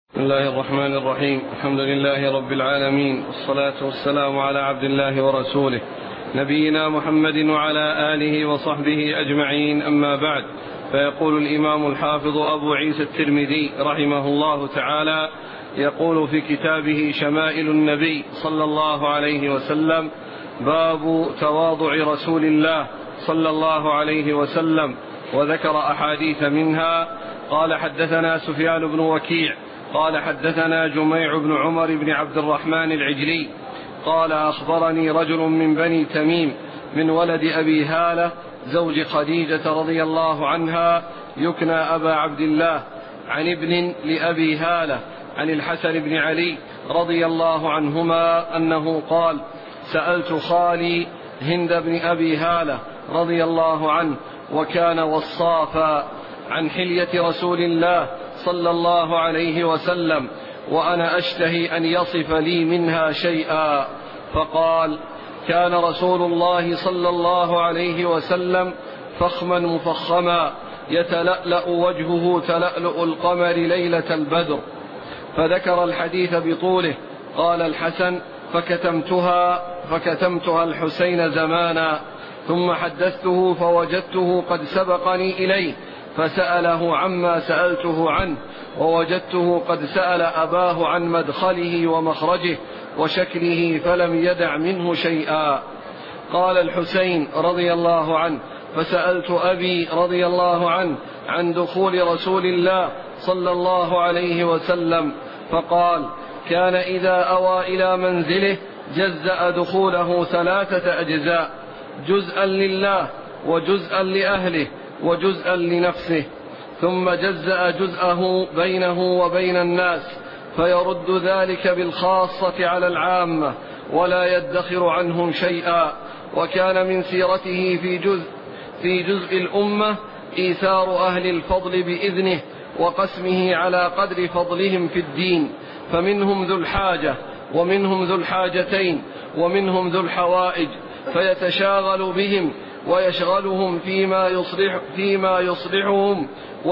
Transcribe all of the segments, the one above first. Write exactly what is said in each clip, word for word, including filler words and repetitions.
بسم الله الرحمن الرحيم. الحمد لله رب العالمين، والصلاة والسلام على عبد الله ورسوله نبينا محمد وعلى آله وصحبه أجمعين، أما بعد. فيقول الإمام الحافظ أبو عيسى الترمذي رحمه الله تعالى، يقول في كتابه شمائل النبي صلى الله عليه وسلم: باب تواضع رسول الله صلى الله عليه وسلم، وذكر أحاديث منها. قال: حدثنا سفيان بن وكيع قال: حدثنا جميع بن عمر بن عبد الرحمن العجلي قال: أخبرني رجل من بني تميم من ولد أبي هالة زوج خديجة رضي الله عنها يكنى أبا عبد الله، عن ابن لأبي هالة عن الحسن بن علي رضي الله عنهما أنه قال: سألت خالي هند بن أبي هالة رضي الله عنه، وكان وصافا، عن حلية رسول الله صلى الله عليه وسلم، وأنا أشتهي أن يصف لي منها شيئا. فقال: كان رسول الله صلى الله عليه وسلم فخما مفخما، يتلألأ وجهه تلألؤ القمر ليلة البدر. فذكر الحديث بطوله. قال الحسن: فكتمتها فكتمتها الحسين زمانا، ثم حدثته فوجدته قد سبقني إليه فسأله عما سألته عنه، ووجدته قد سأل أباه عن مدخله ومخرجه وشكله فلم يدع منه شيئا. قال الحسين رضي الله عنه: فسألت أبي رضي الله عنه عن دخول رسول الله صلى الله عليه وسلم، فقال: كان إذا أوى إلى منزله جزأ دخوله ثلاثة أجزاء: جزءا لله، وجزءا لأهله، وجزءا لنفسه، ثم جزأ جزءه بينه وبين الناس، فيرد ذلك بالخاصة على العامة ولا يدخر عنهم شيئا. وكان من سيرته في جزء, في جزء الأمة إيثار أهل الفضل بإذنه وقسمه على قدر فضلهم في الدين، فمنهم ذو الحاجة، ومنهم ذو الحاجتين، ومنهم ذو الحوائج، فيتشاغل بهم ويشغلهم فيما يصلح فيما يصلحهم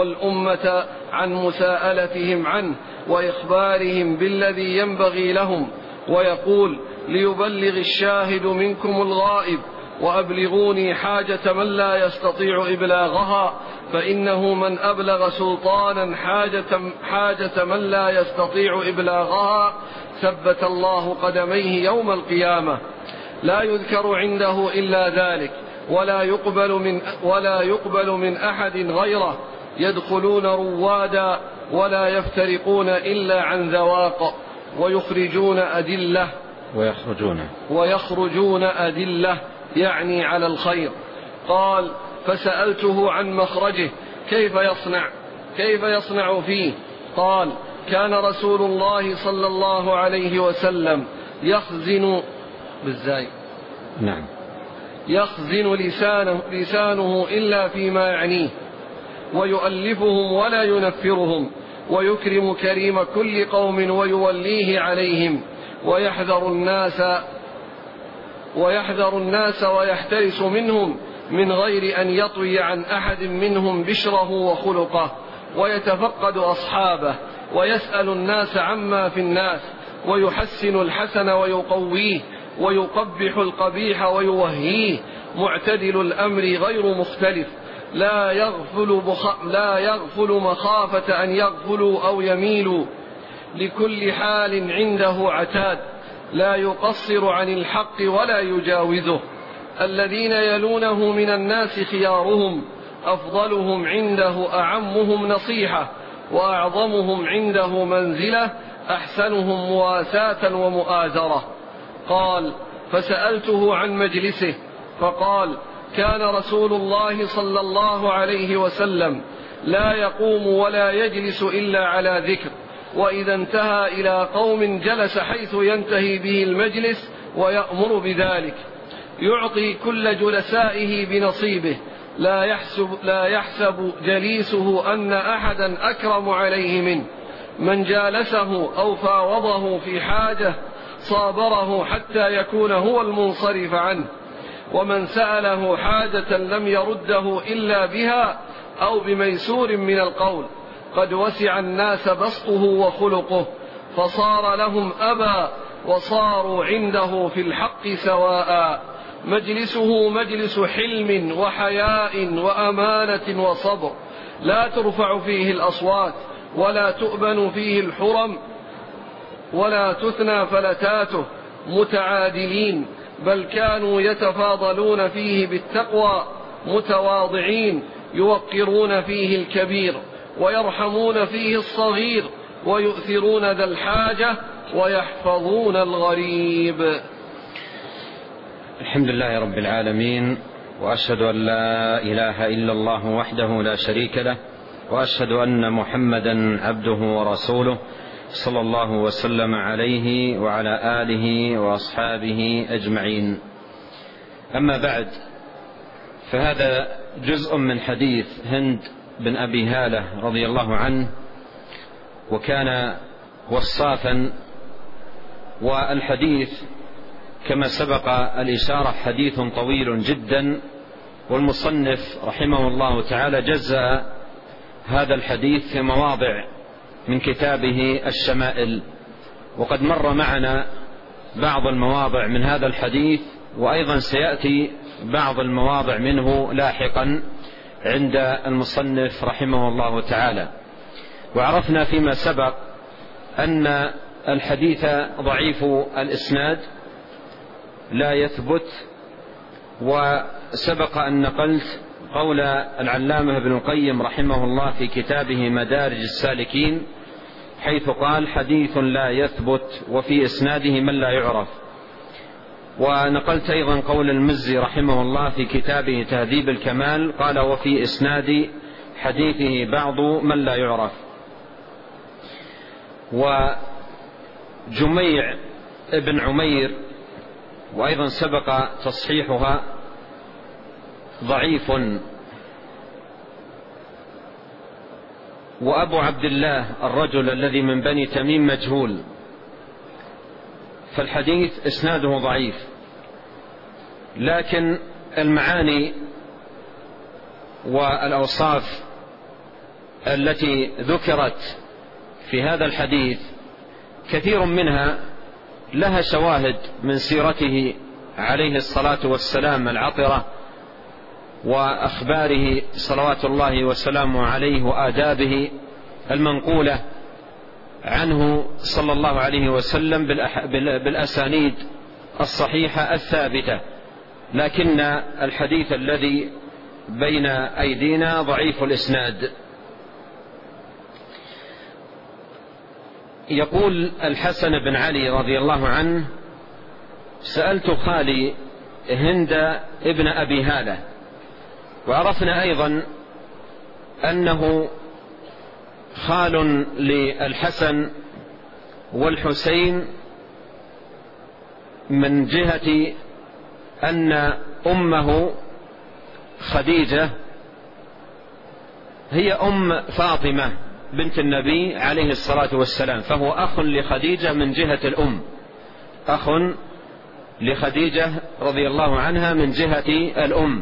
والأمة عن مساءلتهم عنه وإخبارهم بالذي ينبغي لهم، ويقول: ليبلغ الشاهد منكم الغائب، وأبلغوني حاجة من لا يستطيع إبلاغها، فإنه من أبلغ سلطانا حاجة, حاجة من لا يستطيع إبلاغها ثبت الله قدميه يوم القيامة. لا يذكر عنده إلا ذلك، ولا يقبل من, ولا يقبل من أحد غيره، يدخلون روادا ولا يفترقون إلا عن ذواق، ويخرجون أدلة ويخرجون ويخرجون أدلة يعني على الخير. قال: فسألته عن مخرجه كيف يصنع كيف يصنع فيه. قال: كان رسول الله صلى الله عليه وسلم يخزن بالزاي نعم يخزن لسانه, لسانه إلا فيما يعنيه، ويؤلفهم ولا ينفرهم، ويكرم كريم كل قوم ويوليه عليهم، ويحذر الناس ويحذر الناس ويحترس منهم من غير أن يطوي عن أحد منهم بشره وخلقه، ويتفقد أصحابه، ويسأل الناس عما في الناس، ويحسن الحسن ويقويه، ويقبح القبيح ويوهيه، معتدل الأمر غير مختلف، لا يغفل, بخ... لا يغفل مخافة أن يغفلوا أو يميلوا، لكل حال عنده عتاد، لا يقصر عن الحق ولا يجاوزه. الذين يلونه من الناس خيارهم، أفضلهم عنده أعمهم نصيحة، وأعظمهم عنده منزلة أحسنهم مواساة ومؤازرة. قال: فسألته عن مجلسه، فقال: كان رسول الله صلى الله عليه وسلم لا يقوم ولا يجلس إلا على ذكر، وإذا انتهى إلى قوم جلس حيث ينتهي به المجلس ويأمر بذلك، يعطي كل جلسائه بنصيبه، لا يحسب, لا يحسب جليسه أن أحدا أكرم عليه منه. من جالسه أو فاوضه في حاجة صابره حتى يكون هو المنصرف عنه، ومن سأله حاجة لم يرده إلا بها أو بميسور من القول. قد وسع الناس بسطه وخلقه، فصار لهم أبا وصاروا عنده في الحق سواء. مجلسه مجلس حلم وحياء وأمانة وصبر، لا ترفع فيه الأصوات ولا تؤبن فيه الحرم ولا تثنى فلتاته متعادلين، بل كانوا يتفاضلون فيه بالتقوى متواضعين، يوقرون فيه الكبير ويرحمون فيه الصغير، ويؤثرون ذا الحاجة ويحفظون الغريب. الحمد لله رب العالمين، وأشهد أن لا إله إلا الله وحده لا شريك له، وأشهد أن محمدا عبده ورسوله صلى الله وسلم عليه وعلى آله وأصحابه أجمعين. أما بعد، فهذا جزء من حديث هند بن أبي هالة رضي الله عنه، وكان وصافا. والحديث كما سبق الإشارة حديث طويل جدا، والمصنف رحمه الله تعالى جزأ هذا الحديث في مواضع من كتابه الشمائل، وقد مر معنا بعض المواضع من هذا الحديث، وأيضا سيأتي بعض المواضع منه لاحقا عند المصنف رحمه الله تعالى. وعرفنا فيما سبق أن الحديث ضعيف الإسناد لا يثبت، وسبق أن نقلت قول العلامة ابن القيم رحمه الله في كتابه مدارج السالكين، حيث قال: حديث لا يثبت وفي إسناده من لا يعرف. ونقلت أيضا قول المزي رحمه الله في كتابه تهذيب الكمال، قال: وفي إسناد حديثه بعض من لا يعرف. وجميع ابن عمير وأيضا سبق تصحيحها ضعيف. وأبو عبد الله الرجل الذي من بني تميم مجهول، فالحديث إسناده ضعيف، لكن المعاني والأوصاف التي ذكرت في هذا الحديث كثير منها لها شواهد من سيرته عليه الصلاة والسلام العطرة، وأخباره صلوات الله وسلامه عليه، وآدابه المنقولة عنه صلى الله عليه وسلم بالأسانيد الصحيحة الثابتة. لكن الحديث الذي بين أيدينا ضعيف الإسناد. يقول الحسن بن علي رضي الله عنه: سألت خالي هند ابن أبي هالة. وعرفنا أيضا أنه خال للحسن والحسين من جهة أن أمه خديجة هي أم فاطمة بنت النبي عليه الصلاة والسلام، فهو أخ لخديجة من جهة الأم، أخ لخديجة رضي الله عنها من جهة الأم،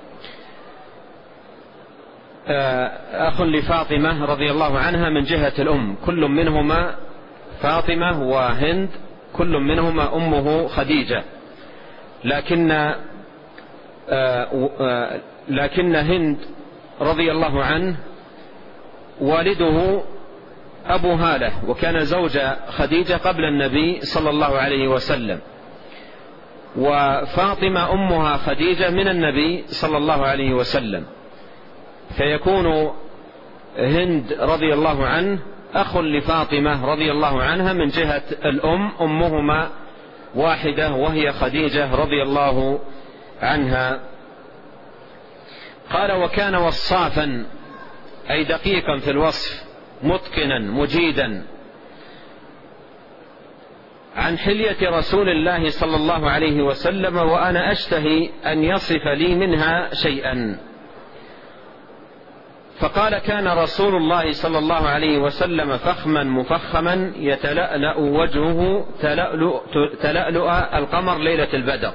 أخ لفاطمة رضي الله عنها من جهة الأم. كل منهما فاطمة وهند كل منهما أمه خديجة، لكن لكن هند رضي الله عنه والده أبو هالة، وكان زوج خديجة قبل النبي صلى الله عليه وسلم، وفاطمة أمها خديجة من النبي صلى الله عليه وسلم، فيكون هند رضي الله عنه أخ لفاطمة رضي الله عنها من جهة الأم، أمهما واحدة وهي خديجة رضي الله عنها. قال: وكان وصافا، أي دقيقا في الوصف، متقنا مجيدا، عن حلية رسول الله صلى الله عليه وسلم، وأنا أشتهي أن يصف لي منها شيئا. فقال: كان رسول الله صلى الله عليه وسلم فخما مفخما يتلألأ وجهه تلألؤ القمر ليلة البدر.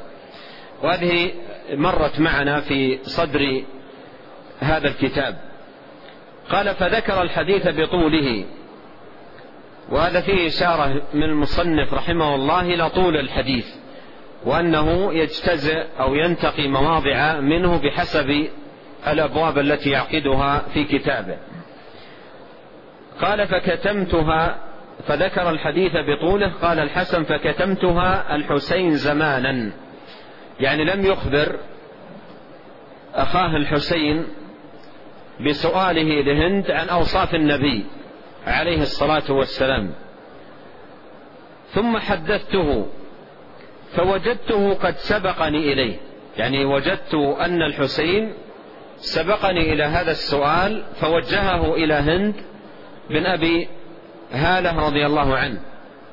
وهذه مرت معنا في صدر هذا الكتاب. قال فذكر الحديث بطوله، وهذا فيه إشارة من المصنف رحمه الله إلى طول الحديث، وأنه يجتزئ أو ينتقي مواضع منه بحسب الأبواب التي يعقدها في كتابه. قال فكتمتها، فذكر الحديث بطوله. قال الحسن فكتمتها الحسين زمانا، يعني لم يخبر أخاه الحسين بسؤاله لهند عن أوصاف النبي عليه الصلاة والسلام. ثم حدثته فوجدته قد سبقني إليه، يعني وجدت أن الحسين سبقني إلى هذا السؤال فوجهه إلى هند بن أبي هالة رضي الله عنه،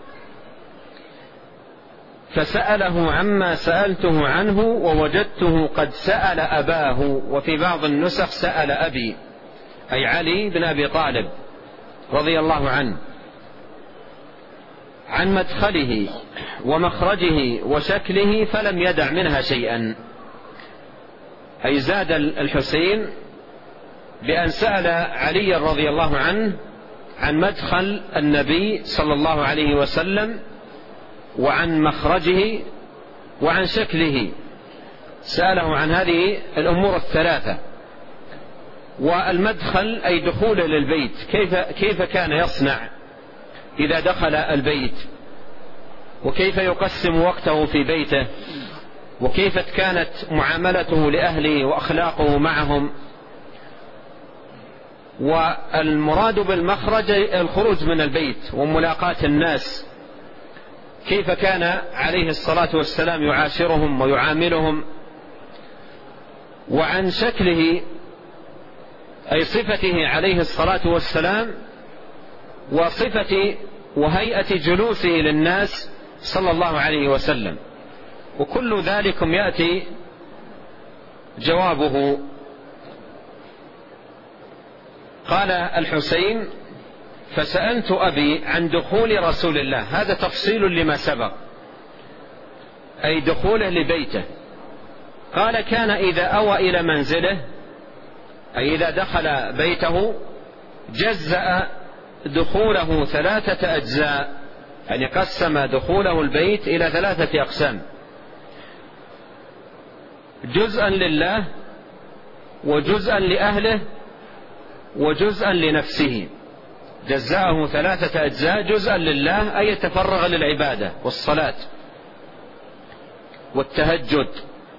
فسأله عما سألته عنه، ووجدته قد سأل أباه، وفي بعض النسخ سأل أبي، أي علي بن أبي طالب رضي الله عنه، عن مدخله ومخرجه وشكله فلم يدع منها شيئا. أي زاد الحسين بأن سأل علي رضي الله عنه عن مدخل النبي صلى الله عليه وسلم وعن مخرجه وعن شكله، سأله عن هذه الأمور الثلاثة. والمدخل أي دخوله للبيت، كيف, كيف كان يصنع إذا دخل البيت، وكيف يقسم وقته في بيته، وكيف كانت معاملته لأهله وأخلاقه معهم. والمراد بالمخرج الخروج من البيت وملاقاة الناس، كيف كان عليه الصلاة والسلام يعاشرهم ويعاملهم. وعن شكله أي صفته عليه الصلاة والسلام، وصفة وهيئة جلوسه للناس صلى الله عليه وسلم، وكل ذلك يأتي جوابه. قال الحسين فسألت أبي عن دخول رسول الله، هذا تفصيل لما سبق، أي دخوله لبيته. قال كان إذا أوى إلى منزله، أي إذا دخل بيته، جزأ دخوله ثلاثة أجزاء، يعني قسم دخوله البيت إلى ثلاثة أقسام: جزءا لله، وجزءا لأهله، وجزءا لنفسه. جزأه ثلاثة أجزاء: جزءا لله أي يتفرغ للعبادة والصلاة والتهجد،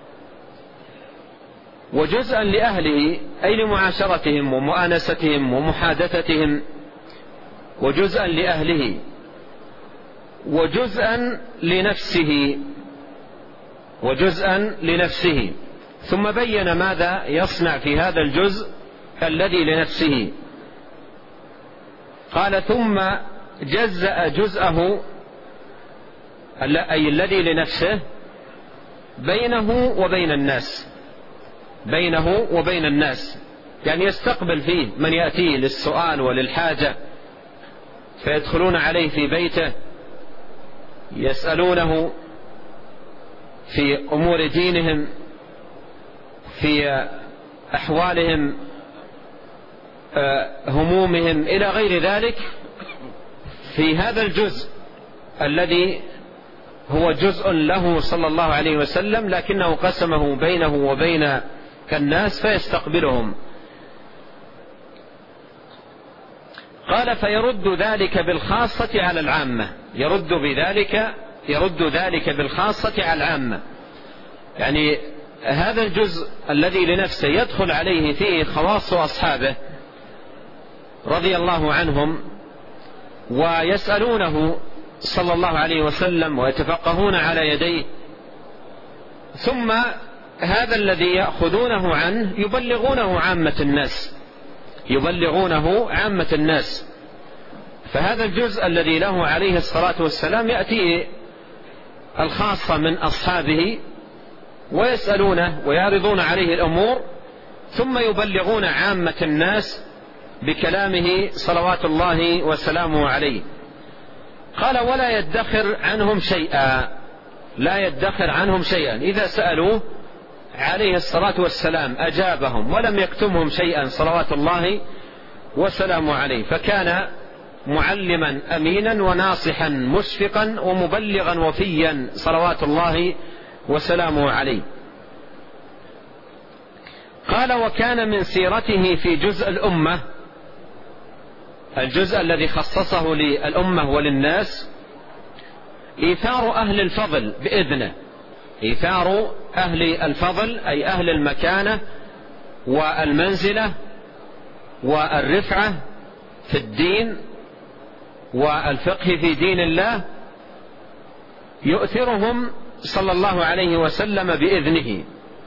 وجزءا لأهله أي لمعاشرتهم ومؤانستهم ومحادثتهم، وجزءا لأهله، وجزءا لنفسه وجزءا لنفسه ثم بين ماذا يصنع في هذا الجزء الذي لنفسه. قال ثم جزأ جزءه أي الذي لنفسه بينه وبين الناس بينه وبين الناس يعني يستقبل فيه من يأتيه للسؤال وللحاجة، فيدخلون عليه في بيته يسألونه في أمور دينهم، في أحوالهم، همومهم إلى غير ذلك. في هذا الجزء الذي هو جزء له صلى الله عليه وسلم، لكنه قسمه بينه وبين الناس فيستقبلهم. قال فيرد ذلك بالخاصة على العامة، يرد بذلك يرد ذلك بالخاصة على العامة، يعني هذا الجزء الذي لنفسه يدخل عليه فيه خواص أصحابه رضي الله عنهم، ويسألونه صلى الله عليه وسلم ويتفقهون على يديه، ثم هذا الذي يأخذونه عنه يبلغونه عامة الناس يبلغونه عامة الناس فهذا الجزء الذي له عليه الصلاة والسلام يأتي الخاصة من أصحابه ويسألونه ويعرضون عليه الأمور، ثم يبلغون عامة الناس بكلامه صلوات الله وسلامه عليه. قال ولا يدخر عنهم شيئا، لا يدخر عنهم شيئا، إذا سألوه عليه الصلاة والسلام أجابهم ولم يكتمهم شيئا صلوات الله والسلام عليه، فكان معلما أمينا وناصحا مشفقا ومبلغا وفيا صلوات الله وسلامه عليه. قال: وكان من سيرته في جزء الأمة، الجزء الذي خصصه للأمة وللناس، إيثار أهل الفضل بإذنه، إيثار أهل الفضل أي أهل المكانة والمنزلة والرفعة في الدين والفقه في دين الله، يؤثرهم صلى الله عليه وسلم بإذنه،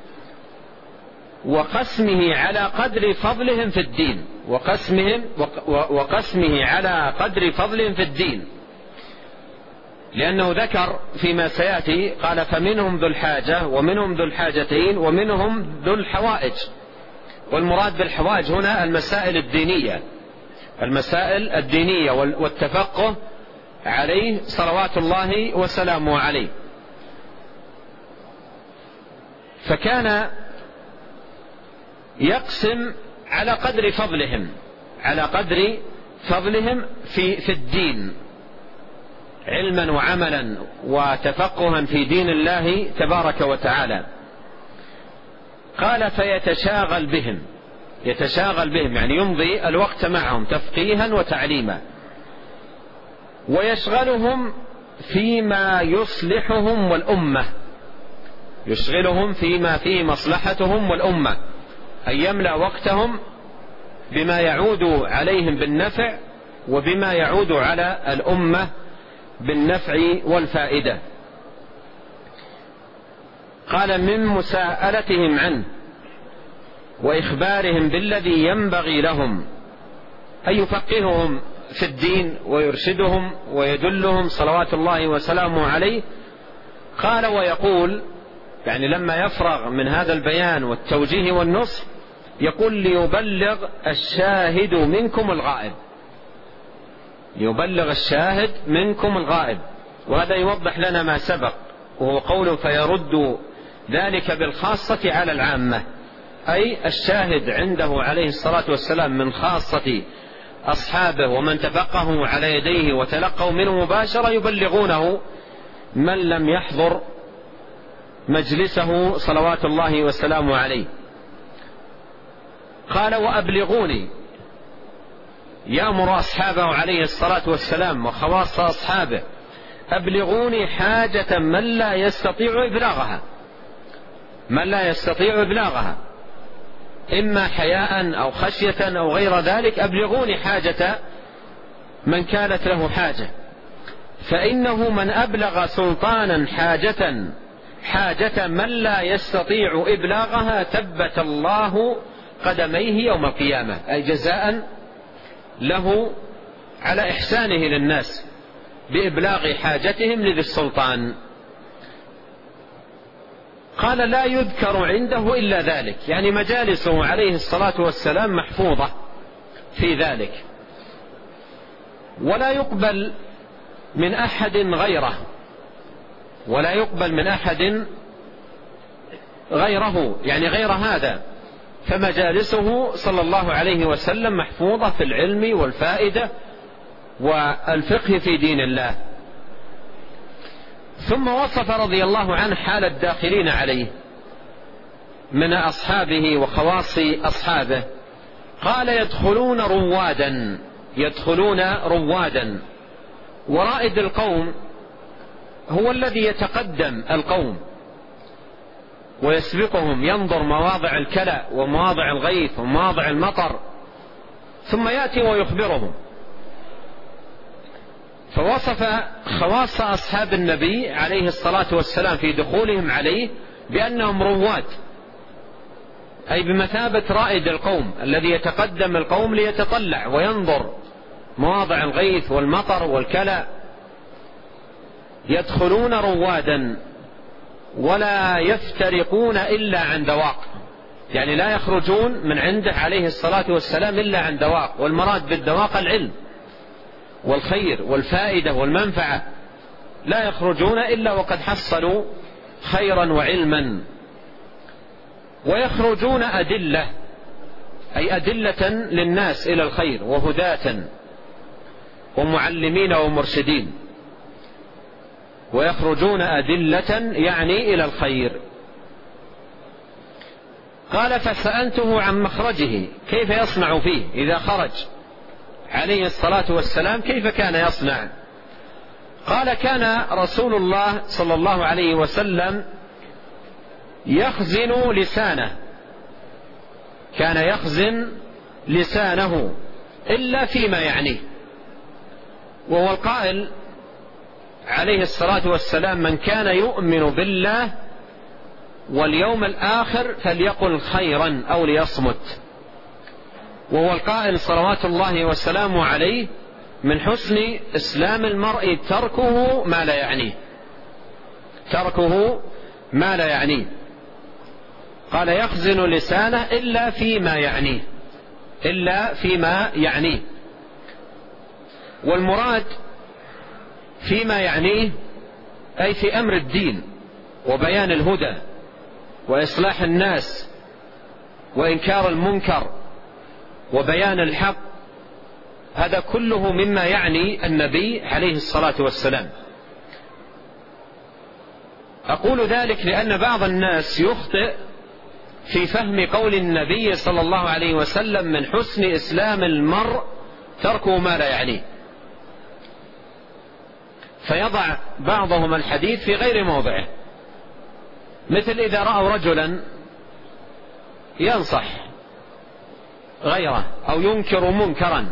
وقسمه على قدر فضلهم في الدين، وقسمهم وقسمه على قدر فضلهم في الدين، لأنه ذكر فيما سيأتي قال: فمنهم ذو الحاجة ومنهم ذو الحاجتين ومنهم ذو الحوائج. والمراد بالحوائج هنا المسائل الدينية، المسائل الدينية والتفقه عليه صلوات الله وسلامه عليه. فكان يقسم على قدر فضلهم، على قدر فضلهم في في الدين، علما وعملا وتفقها في دين الله تبارك وتعالى. قال: فيتشاغل بهم، يتشاغل بهم يعني يمضي الوقت معهم تفقيها وتعليما، ويشغلهم فيما يصلحهم والأمة، يشغلهم فيما فيه مصلحتهم والأمة، أن يملأ وقتهم بما يعود عليهم بالنفع وبما يعود على الأمة بالنفع والفائدة. قال: من مساءلتهم عنه وإخبارهم بالذي ينبغي لهم، أن يفقههم في الدين ويرشدهم ويدلهم صلوات الله وسلامه عليه. قال: ويقول، يعني لما يفرغ من هذا البيان والتوجيه والنصح، يقول: ليبلغ الشاهد منكم الغائب، يبلغ الشاهد منكم الغائب. وهذا يوضح لنا ما سبق، وهو قوله: فيرد ذلك بالخاصة على العامة، أي الشاهد عنده عليه الصلاة والسلام من خاصة أصحابه ومن تفقهوا على يديه وتلقوا منه مباشرة، يبلغونه من لم يحضر مجلسه صلوات الله وسلامه عليه. قال: وأبلغوني، يأمر أصحابه عليه الصلاة والسلام وخواص أصحابه: أبلغوني حاجة من لا يستطيع إبلاغها، من لا يستطيع إبلاغها، إما حياء أو خشية أو غير ذلك، أبلغوني حاجة من كانت له حاجة، فإنه من أبلغ سلطانا حاجة حاجة من لا يستطيع إبلاغها ثبت الله قدميه يوم القيامة، أي جزاء له على إحسانه للناس بإبلاغ حاجتهم لذي السلطان. قال: لا يذكر عنده إلا ذلك، يعني مجالسه عليه الصلاة والسلام محفوظة في ذلك، ولا يقبل من أحد غيره، ولا يقبل من أحد غيره، يعني غير هذا. فمجالسه صلى الله عليه وسلم محفوظة في العلم والفائدة والفقه في دين الله. ثم وصف رضي الله عنه حال الداخلين عليه من أصحابه وخواص أصحابه. قال: يدخلون روادا، يدخلون روادا. ورائد القوم هو الذي يتقدم القوم ويسبقهم، ينظر مواضع الكلأ ومواضع الغيث ومواضع المطر، ثم يأتي ويخبرهم. فوصف خواص أصحاب النبي عليه الصلاة والسلام في دخولهم عليه بأنهم رواد، أي بمثابة رائد القوم الذي يتقدم القوم ليتطلع وينظر مواضع الغيث والمطر والكلأ. يدخلون روادا ولا يفترقون إلا عن ذواق، يعني لا يخرجون من عنده عليه الصلاة والسلام إلا عن ذواق. والمراد بالذواق العلم والخير والفائدة والمنفعة، لا يخرجون إلا وقد حصلوا خيرا وعلما. ويخرجون أدلة، أي أدلة للناس إلى الخير وهداة ومعلمين ومرشدين، ويخرجون أدلة يعني إلى الخير. قال فسألته عن مخرجه، كيف يصنع فيه إذا خرج عليه الصلاة والسلام، كيف كان يصنع؟ قال كان رسول الله صلى الله عليه وسلم يخزن لسانه، كان يخزن لسانه إلا فيما يعنيه. وهو القائل عليه الصلاة والسلام: من كان يؤمن بالله واليوم الآخر فليقل خيرا أو ليصمت. وهو القائل صلوات الله وسلامه عليه: من حسن إسلام المرء تركه ما لا يعنيه، تركه ما لا يعنيه. قال يخزن لسانه إلا فيما يعنيه، إلا فيما يعنيه. والمراد فيما يعنيه أي في أمر الدين وبيان الهدى وإصلاح الناس وإنكار المنكر وبيان الحق، هذا كله مما يعني النبي عليه الصلاة والسلام. أقول ذلك لأن بعض الناس يخطئ في فهم قول النبي صلى الله عليه وسلم: من حسن إسلام المرء تركه ما لا يعنيه، فيضع بعضهم الحديث في غير موضعه، مثل إذا رأوا رجلا ينصح غيره أو ينكر منكرا،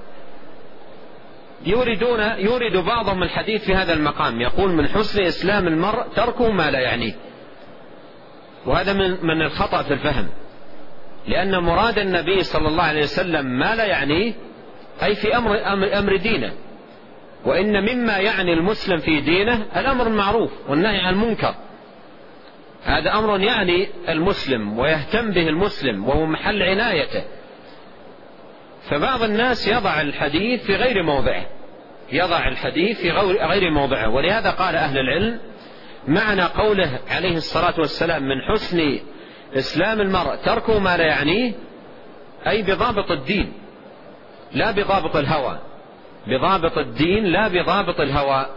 يوردون يورد بعضهم الحديث في هذا المقام، يقول: من حسن إسلام المرء تركه ما لا يعنيه. وهذا من من الخطأ في الفهم، لأن مراد النبي صلى الله عليه وسلم ما لا يعنيه أي في أمر أمر دينه، وإن مما يعني المسلم في دينه الأمر المعروف والنهي عن المنكر، هذا أمر يعني المسلم ويهتم به المسلم وهو محل عنايته. فبعض الناس يضع الحديث في غير موضعه، يضع الحديث في غير موضعه. ولهذا قال أهل العلم: معنى قوله عليه الصلاة والسلام: من حسن إسلام المرء تركه ما لا يعنيه، أي بضابط الدين لا بضابط الهوى، بضابط الدين لا بضابط الهوى.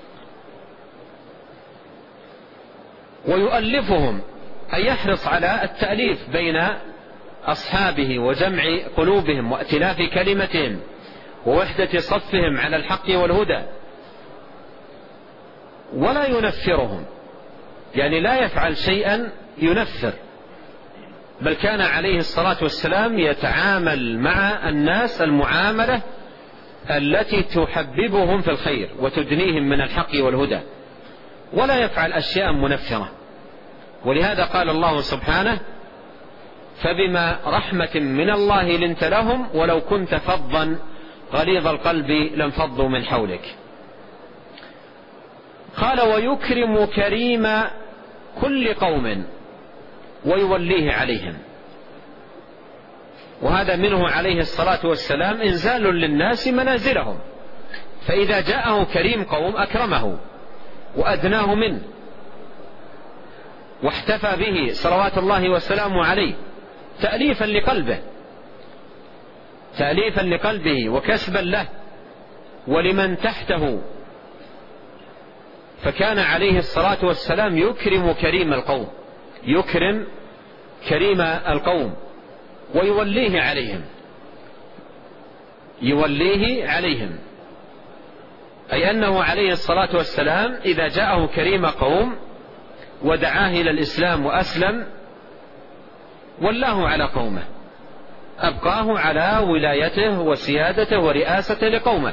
ويؤلفهم أي يحرص على التأليف بين أصحابه وجمع قلوبهم وائتلاف كلمتهم ووحدة صفهم على الحق والهدى، ولا ينفرهم، يعني لا يفعل شيئا ينفر، بل كان عليه الصلاة والسلام يتعامل مع الناس المعاملة التي تحببهم في الخير وتدنيهم من الحق والهدى، ولا يفعل أشياء منفرة. ولهذا قال الله سبحانه: فبما رحمة من الله لنت لهم ولو كنت فظا غليظ القلب لانفضوا من حولك. قال: ويكرم كريم كل قوم ويوليه عليهم. وهذا منه عليه الصلاة والسلام إنزال للناس منازلهم، فإذا جاءه كريم قوم أكرمه وأدناه منه واحتفى به صلوات الله وسلامه عليه، تأليفا لقلبه، تأليفا لقلبه وكسبا له ولمن تحته. فكان عليه الصلاة والسلام يكرم كريم القوم، يكرم كريم القوم ويوليه عليهم، يوليه عليهم، أي أنه عليه الصلاة والسلام إذا جاءه كريم قوم ودعاه إلى الإسلام وأسلم ولاه على قومه، أبقاه على ولايته وسيادته ورئاسته لقومه.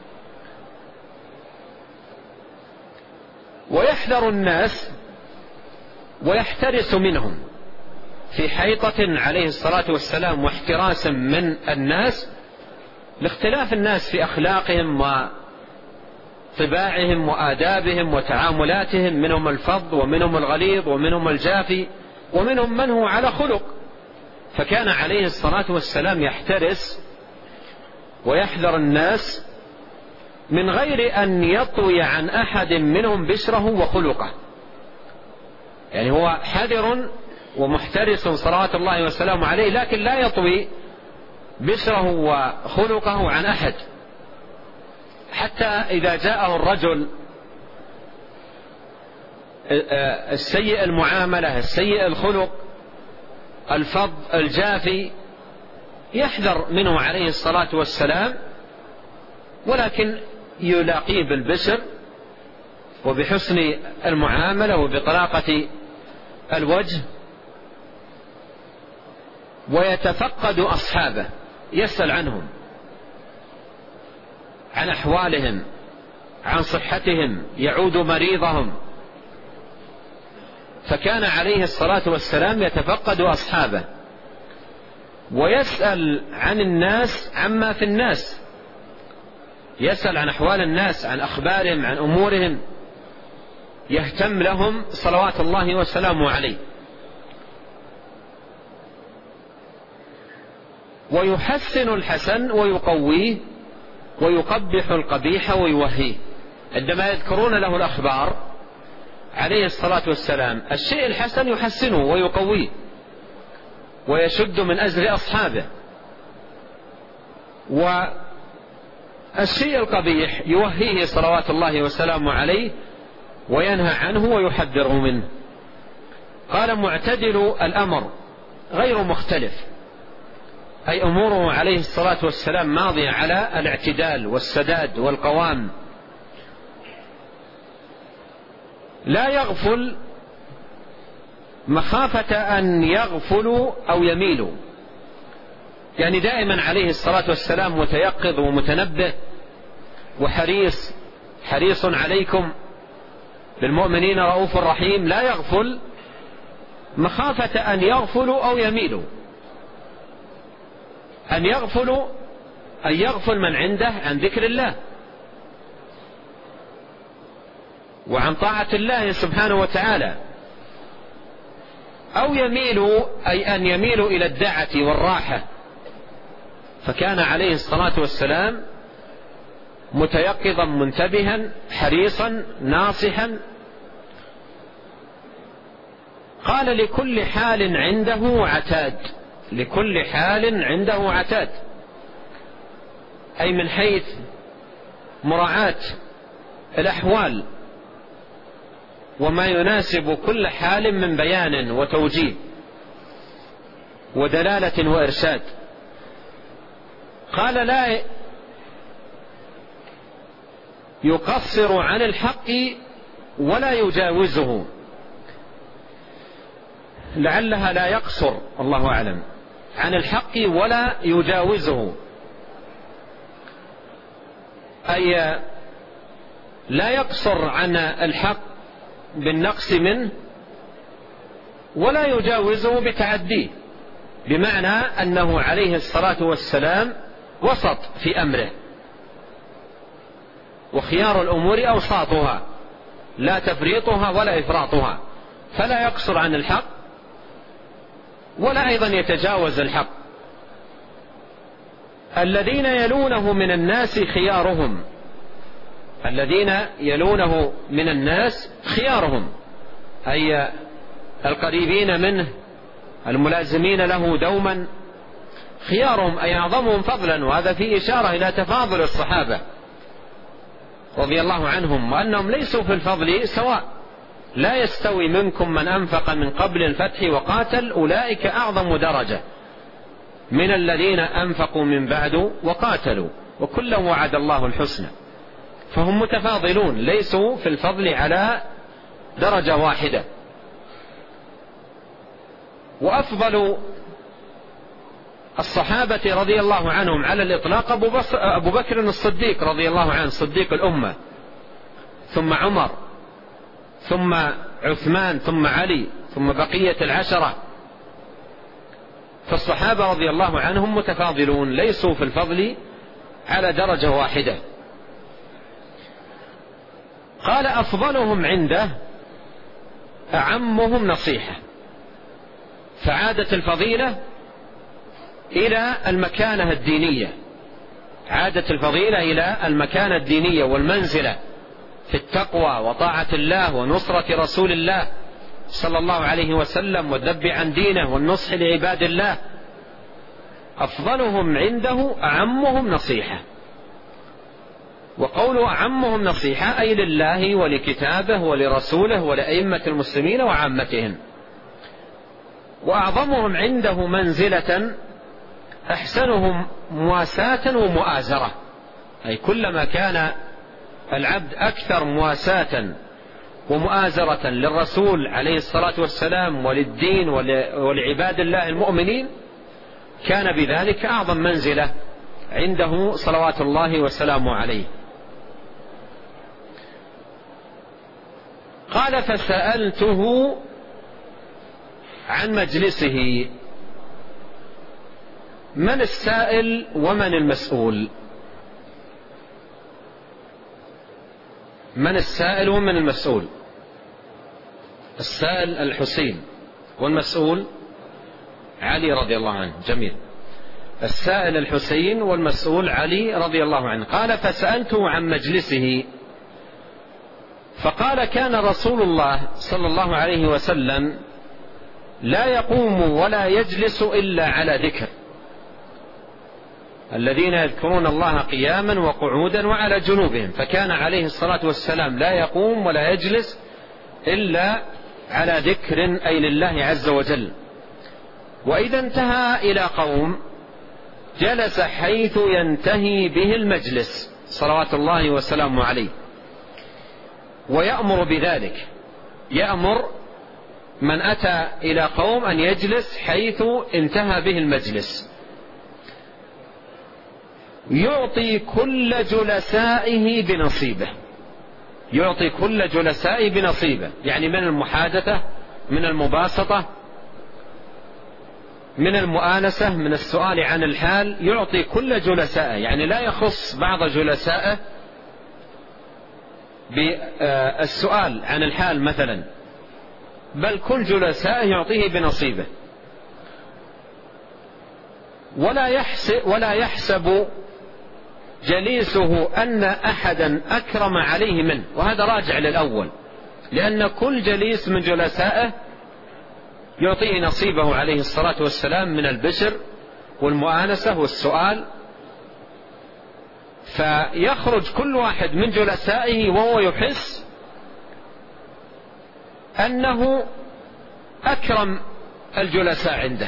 ويحذر الناس ويحترس منهم في حيطة عليه الصلاة والسلام واحتراس من الناس لاختلاف الناس في أخلاقهم وطباعهم وآدابهم وتعاملاتهم، منهم الفظ ومنهم الغليظ ومنهم الجافي ومنهم من هو على خلق. فكان عليه الصلاة والسلام يحترس ويحذر الناس من غير أن يطوي عن أحد منهم بشره وخلقه، يعني هو حذر ومحترس صلوات الله وسلامه عليه، لكن لا يطوي بشره وخلقه عن أحد، حتى إذا جاءه الرجل السيء المعاملة السيء الخلق الفظ الجافي يحذر منه عليه الصلاة والسلام، ولكن يلاقيه بالبشر وبحسن المعاملة وبطلاقة الوجه، ويتفقد أصحابه، يسأل عنهم، عن أحوالهم، عن صحتهم، يعود مريضهم. فكان عليه الصلاة والسلام يتفقد أصحابه ويسأل عن الناس عما في الناس، يسأل عن أحوال الناس، عن أخبارهم، عن أمورهم، يهتم لهم صلوات الله وسلامه عليه. ويحسن الحسن ويقويه، ويقبح القبيح ويوهيه. عندما يذكرون له الأخبار عليه الصلاة والسلام الشيء الحسن يحسنه ويقويه ويشد من أزر أصحابه، والشيء القبيح يوهيه صلوات الله وسلامه عليه وينهى عنه ويحذره منه. قال: معتدل الأمر غير مختلف، أي أموره عليه الصلاة والسلام ماضية على الاعتدال والسداد والقوام، لا يغفل مخافة أن يغفلوا أو يميلوا، يعني دائما عليه الصلاة والسلام متيقظ ومتنبه وحريص، حريص عليكم بالمؤمنين رؤوف رحيم، لا يغفل مخافة أن يغفلوا أو يميلوا. أن يغفلوا أن يغفل من عنده عن ذكر الله وعن طاعة الله سبحانه وتعالى، أو يميلوا أي أن يميلوا إلى الدعة والراحة. فكان عليه الصلاة والسلام متيقظا منتبها حريصا ناصحا. قال: لكل حال عنده عتاد، لكل حال عنده عتاد، أي من حيث مراعاة الأحوال وما يناسب كل حال من بيان وتوجيه ودلالة وإرشاد. قال: لا يقصر عن الحق ولا يجاوزه، لعلها لا يقصر الله أعلم عن الحق ولا يجاوزه، أي لا يقصر عن الحق بالنقص منه ولا يجاوزه بتعديه، بمعنى أنه عليه الصلاة والسلام وسط في أمره، وخيار الأمور أوساطها لا تفريطها ولا إفراطها، فلا يقصر عن الحق ولا أيضا يتجاوز الحق. الذين يلونه من الناس خيارهم، الذين يلونه من الناس خيارهم، أي القريبين منه الملازمين له دوما خيارهم، أي أعظمهم فضلا. وهذا فيه إشارة إلى تفاضل الصحابة رضي الله عنهم، وأنهم ليسوا في الفضل سواء. لا يستوي منكم من أنفق من قبل الفتح وقاتل، أولئك أعظم درجة من الذين أنفقوا من بعد وقاتلوا، وكلا وعد الله الحسنى. فهم متفاضلون، ليسوا في الفضل على درجة واحدة. وأفضل الصحابة رضي الله عنهم على الإطلاق أبو بكر الصديق رضي الله عنه، صديق الأمة، ثم عمر، ثم عثمان، ثم علي، ثم بقية العشرة. فالصحابة رضي الله عنهم متفاضلون، ليسوا في الفضل على درجة واحدة. قال: أفضلهم عنده أعمهم نصيحة، فعادت الفضيلة إلى المكانة الدينية، عادت الفضيلة إلى المكانة الدينية والمنزلة في التقوى وطاعة الله ونصرة رسول الله صلى الله عليه وسلم، والذب عن دينه والنصح لعباد الله. أفضلهم عنده أعمهم نصيحة. وقوله أعمهم نصيحة أي لله ولكتابه ولرسوله ولأئمة المسلمين وعامتهم. وأعظمهم عنده منزلة أحسنهم مواساة ومؤازرة، أي كلما كان العبد أكثر مواساة ومؤازرة للرسول عليه الصلاة والسلام وللدين ولعباد الله المؤمنين كان بذلك أعظم منزلة عنده صلوات الله وسلامه عليه. قال فسألته عن مجلسه. من السائل ومن المسؤول؟ من السائل ومن المسؤول؟ السائل الحسين والمسؤول علي رضي الله عنه. جميل. السائل الحسين والمسؤول علي رضي الله عنه. قال فسألته عن مجلسه فقال كان رسول الله صلى الله عليه وسلم لا يقوم ولا يجلس إلا على ذكر، الذين يذكرون الله قياما وقعودا وعلى جنوبهم. فكان عليه الصلاة والسلام لا يقوم ولا يجلس إلا على ذكر أي لله عز وجل. وإذا انتهى إلى قوم جلس حيث ينتهي به المجلس صلوات الله وسلامه عليه، ويأمر بذلك، يأمر من أتى إلى قوم أن يجلس حيث انتهى به المجلس. يعطي كل جلسائه بنصيبه، يعطي كل جلسائه بنصيبه، يعني من المحادثة، من المباسطة، من المؤانسة، من السؤال عن الحال، يعطي كل جلسائه، يعني لا يخص بعض جلسائه بالسؤال عن الحال مثلا، بل كل جلسائه يعطيه بنصيبه. ولا يحسب, ولا يحسب جليسه أن أحدا أكرم عليه منه، وهذا راجع للأول، لأن كل جليس من جلسائه يعطيه نصيبه عليه الصلاة والسلام من البشر والمؤانسة والسؤال. فيخرج كل واحد من جلسائه وهو يحس أنه أكرم الجلساء عنده.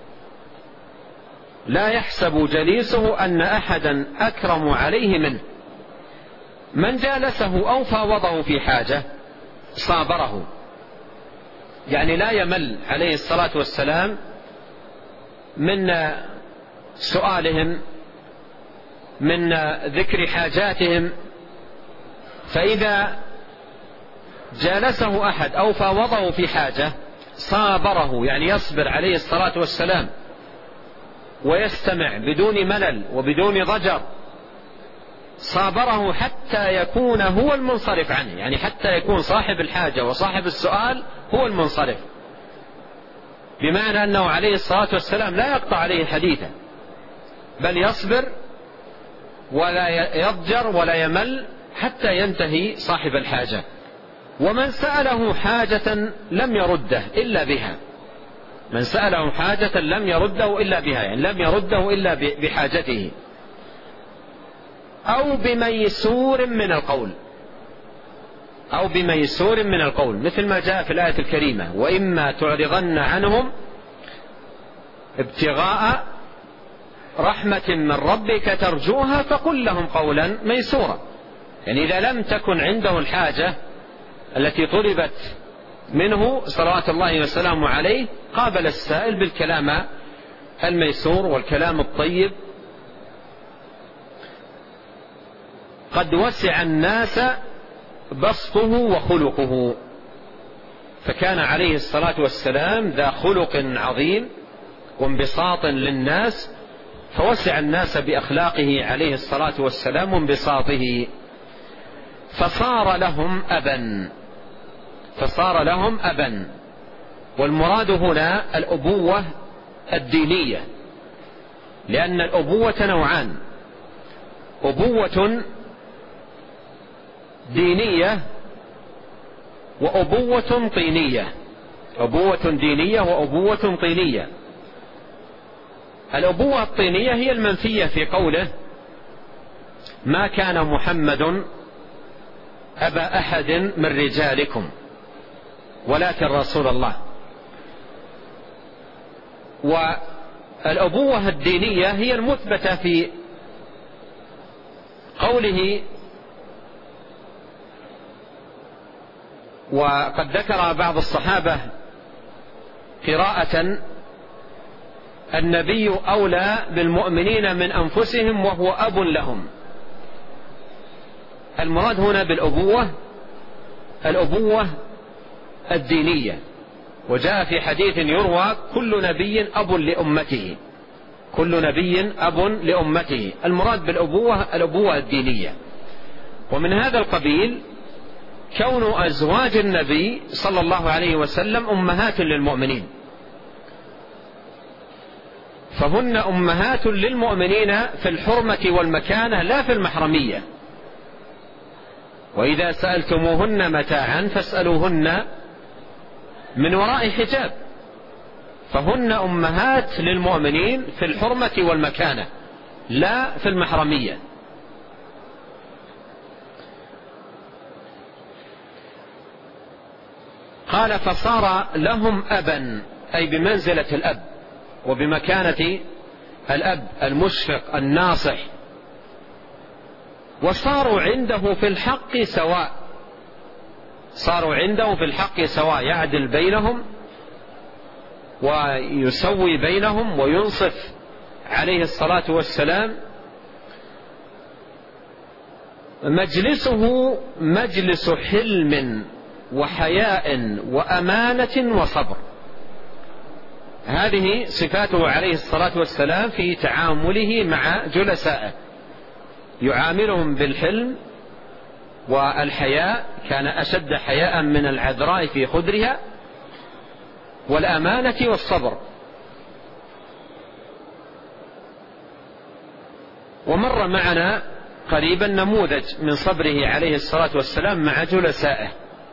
لا يحسب جليسه أن أحدا أكرم عليه منه. من جالسه أو فاوضه في حاجة صابره، يعني لا يمل عليه الصلاة والسلام من سؤالهم، من ذكر حاجاتهم. فإذا جالسه أحد أو فاوضه في حاجة صابره، يعني يصبر عليه الصلاة والسلام ويستمع بدون ملل وبدون ضجر. صابره حتى يكون هو المنصرف عنه، يعني حتى يكون صاحب الحاجة وصاحب السؤال هو المنصرف، بمعنى أنه عليه الصلاة والسلام لا يقطع عليه حديثا، بل يصبر ولا يضجر ولا يمل حتى ينتهي صاحب الحاجة. ومن سأله حاجة لم يرده إلا بها، من سأله حاجة لم يرده إلا بها، يعني لم يرده إلا بحاجته. أو بميسور من القول، أو بميسور من القول، مثل ما جاء في الآية الكريمة: وإما تعرضن عنهم ابتغاء رحمة من ربك ترجوها فقل لهم قولا ميسورا. يعني إذا لم تكن عنده الحاجة التي طلبت منه صلوات الله وسلامه عليه قابل السائل بالكلام الميسور والكلام الطيب. قد وسع الناس بسطه وخلقه، فكان عليه الصلاة والسلام ذا خلق عظيم وانبساط للناس، فوسع الناس بأخلاقه عليه الصلاة والسلام وانبساطه. فصار لهم أبا، فصار لهم أبا. والمراد هنا الأبوة الدينية، لأن الأبوة نوعان: أبوة دينية وأبوة طينية. أبوة دينية وأبوة طينية. الأبوة الطينية هي المنفية في قوله ما كان محمد أبا أحد من رجالكم ولكن رسول الله. والأبوة الدينية هي المثبتة في قوله وقد ذكر بعض الصحابة قراءة النبي أولى بالمؤمنين من أنفسهم وهو أب لهم. المراد هنا بالأبوة الأبوة الدينية، وجاء في حديث يروى كل نبي أب لأمته، كل نبي أب لأمته. المراد بالأبوة الأبوة الدينية. ومن هذا القبيل كون أزواج النبي صلى الله عليه وسلم أمهات للمؤمنين، فهن أمهات للمؤمنين في الحرمة والمكانة لا في المحرمية. وإذا سألتموهن متاعا فاسألوهن من وراء حجاب، فهن أمهات للمؤمنين في الحرمة والمكانة لا في المحرمية. قال فصار لهم أبا، أي بمنزلة الأب وبمكانة الأب المشفق الناصح، وصاروا عنده في الحق سواء، صاروا عنده في الحق سواء، يعدل بينهم ويسوي بينهم وينصف عليه الصلاة والسلام. مجلسه مجلس حلم وحياء وأمانة وصبر، هذه صفاته عليه الصلاة والسلام في تعامله مع جلسائه، يعاملهم بالحلم والحياء، كان أشد حياء من العذراء في خدرها، والأمانة والصبر. ومر معنا قريبا نموذج من صبره عليه الصلاة والسلام مع جلسائه.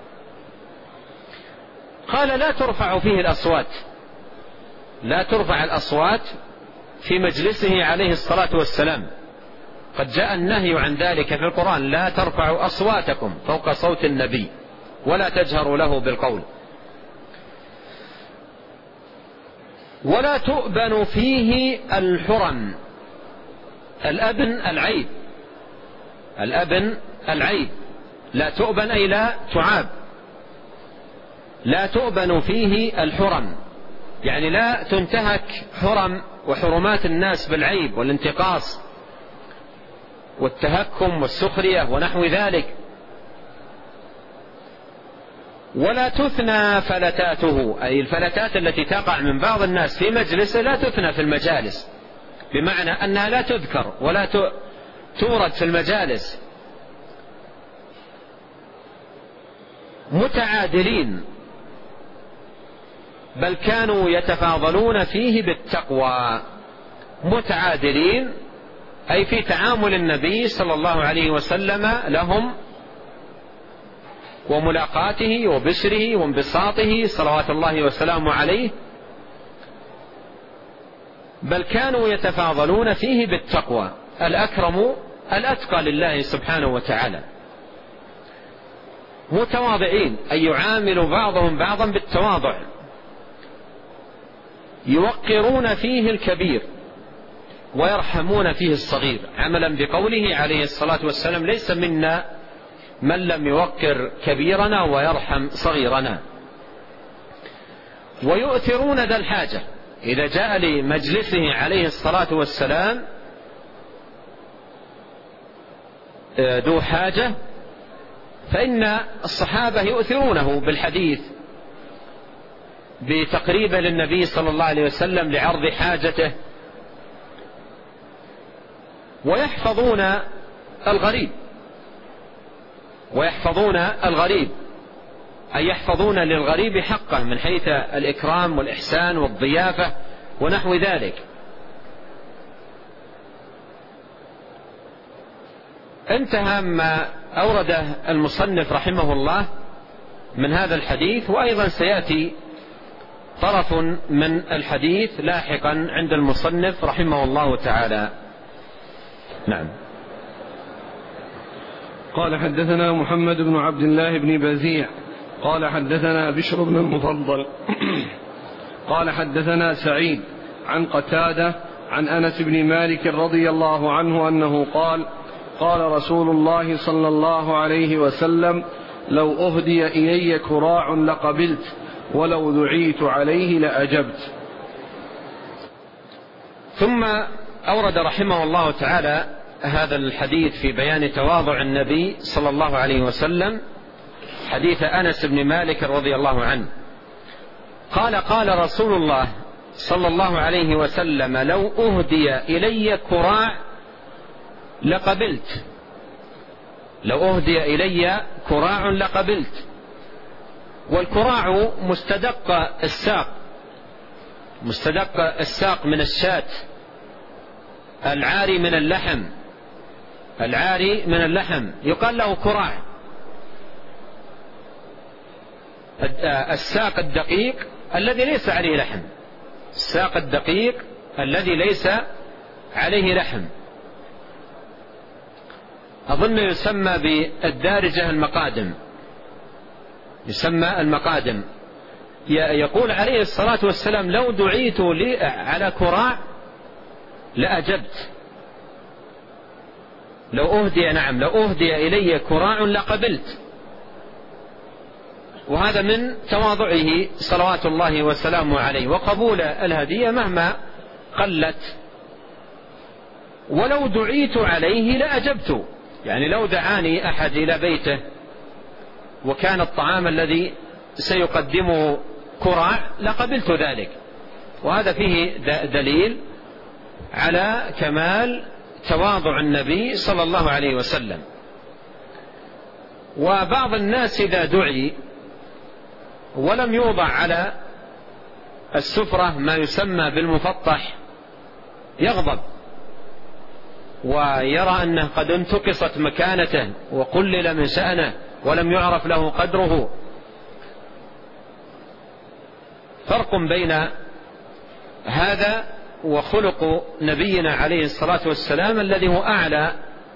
قال لا ترفع فيه الأصوات، لا ترفع الأصوات في مجلسه عليه الصلاة والسلام، قد جاء النهي عن ذلك في القرآن: لا ترفعوا أصواتكم فوق صوت النبي ولا تجهروا له بالقول. ولا تؤبن فيه الحرم، الأبن العيب، الأبن العيب، لا تؤبن أي لا تعاب. لا تؤبن فيه الحرم يعني لا تنتهك حرم وحرمات الناس بالعيب والانتقاص والتهكم والسخرية ونحو ذلك. ولا تثنى فلتاته، أي الفلتات التي تقع من بعض الناس في مجلسه لا تثنى في المجالس، بمعنى أنها لا تذكر ولا تورد في المجالس. متعادلين، بل كانوا يتفاضلون فيه بالتقوى. متعادلين أي في تعامل النبي صلى الله عليه وسلم لهم وملاقاته وبشره وانبساطه صلوات الله وسلامه عليه، بل كانوا يتفاضلون فيه بالتقوى. الأكرم الأتقى لله سبحانه وتعالى. متواضعين أي يعامل بعضهم بعضا بالتواضع. يوقرون فيه الكبير ويرحمون فيه الصغير، عملا بقوله عليه الصلاة والسلام: ليس منا من لم يوقر كبيرنا ويرحم صغيرنا. ويؤثرون ذا الحاجة، إذا جاء لمجلسه عليه الصلاة والسلام ذو حاجة فإن الصحابة يؤثرونه بالحديث بتقريبه للنبي صلى الله عليه وسلم لعرض حاجته. ويحفظون الغريب، ويحفظون الغريب أي يحفظون للغريب حقه من حيث الإكرام والإحسان والضيافة ونحو ذلك. انتهى ما أورده المصنف رحمه الله من هذا الحديث، وأيضا سيأتي طرف من الحديث لاحقا عند المصنف رحمه الله تعالى. نعم. قال حدثنا محمد بن عبد الله بن بزيع قال حدثنا بشر بن المفضل قال حدثنا سعيد عن قتادة عن أنس بن مالك رضي الله عنه أنه قال قال رسول الله صلى الله عليه وسلم لو أهدي إلي كراع لقبلت ولو دعيت عليه لأجبت. ثم أورد رحمه الله تعالى هذا الحديث في بيان تواضع النبي صلى الله عليه وسلم، حديث أنس بن مالك رضي الله عنه قال قال رسول الله صلى الله عليه وسلم لو أهدي إلي كراع لقبلت، لو أهدي إلي كراع لقبلت. والكراع مستدق الساق، مستدق الساق من الشاة، العاري من اللحم، العاري من اللحم يقال له كراع. الساق الدقيق الذي ليس عليه لحم، الساق الدقيق الذي ليس عليه لحم، أظن يسمى بالدارجة المقادم، يسمى المقادم. يقول عليه الصلاة والسلام لو دعيت لي على كراع لأجبت، لو أهدي نعم لو أهدي إلي كراع لقبلت. وهذا من تواضعه صلوات الله وسلامه عليه وقبول الهدية مهما قلت. ولو دعيت عليه لأجبت، يعني لو دعاني أحد إلى بيته وكان الطعام الذي سيقدمه كراع لقبلت ذلك. وهذا فيه دليل على كمال تواضع النبي صلى الله عليه وسلم. وبعض الناس إذا دعي ولم يوضع على السفرة ما يسمى بالمفطح يغضب ويرى أنه قد انتقصت مكانته وقلل من شأنه ولم يعرف له قدره. فرق بين هذا وخلق نبينا عليه الصلاة والسلام الذي هو أعلى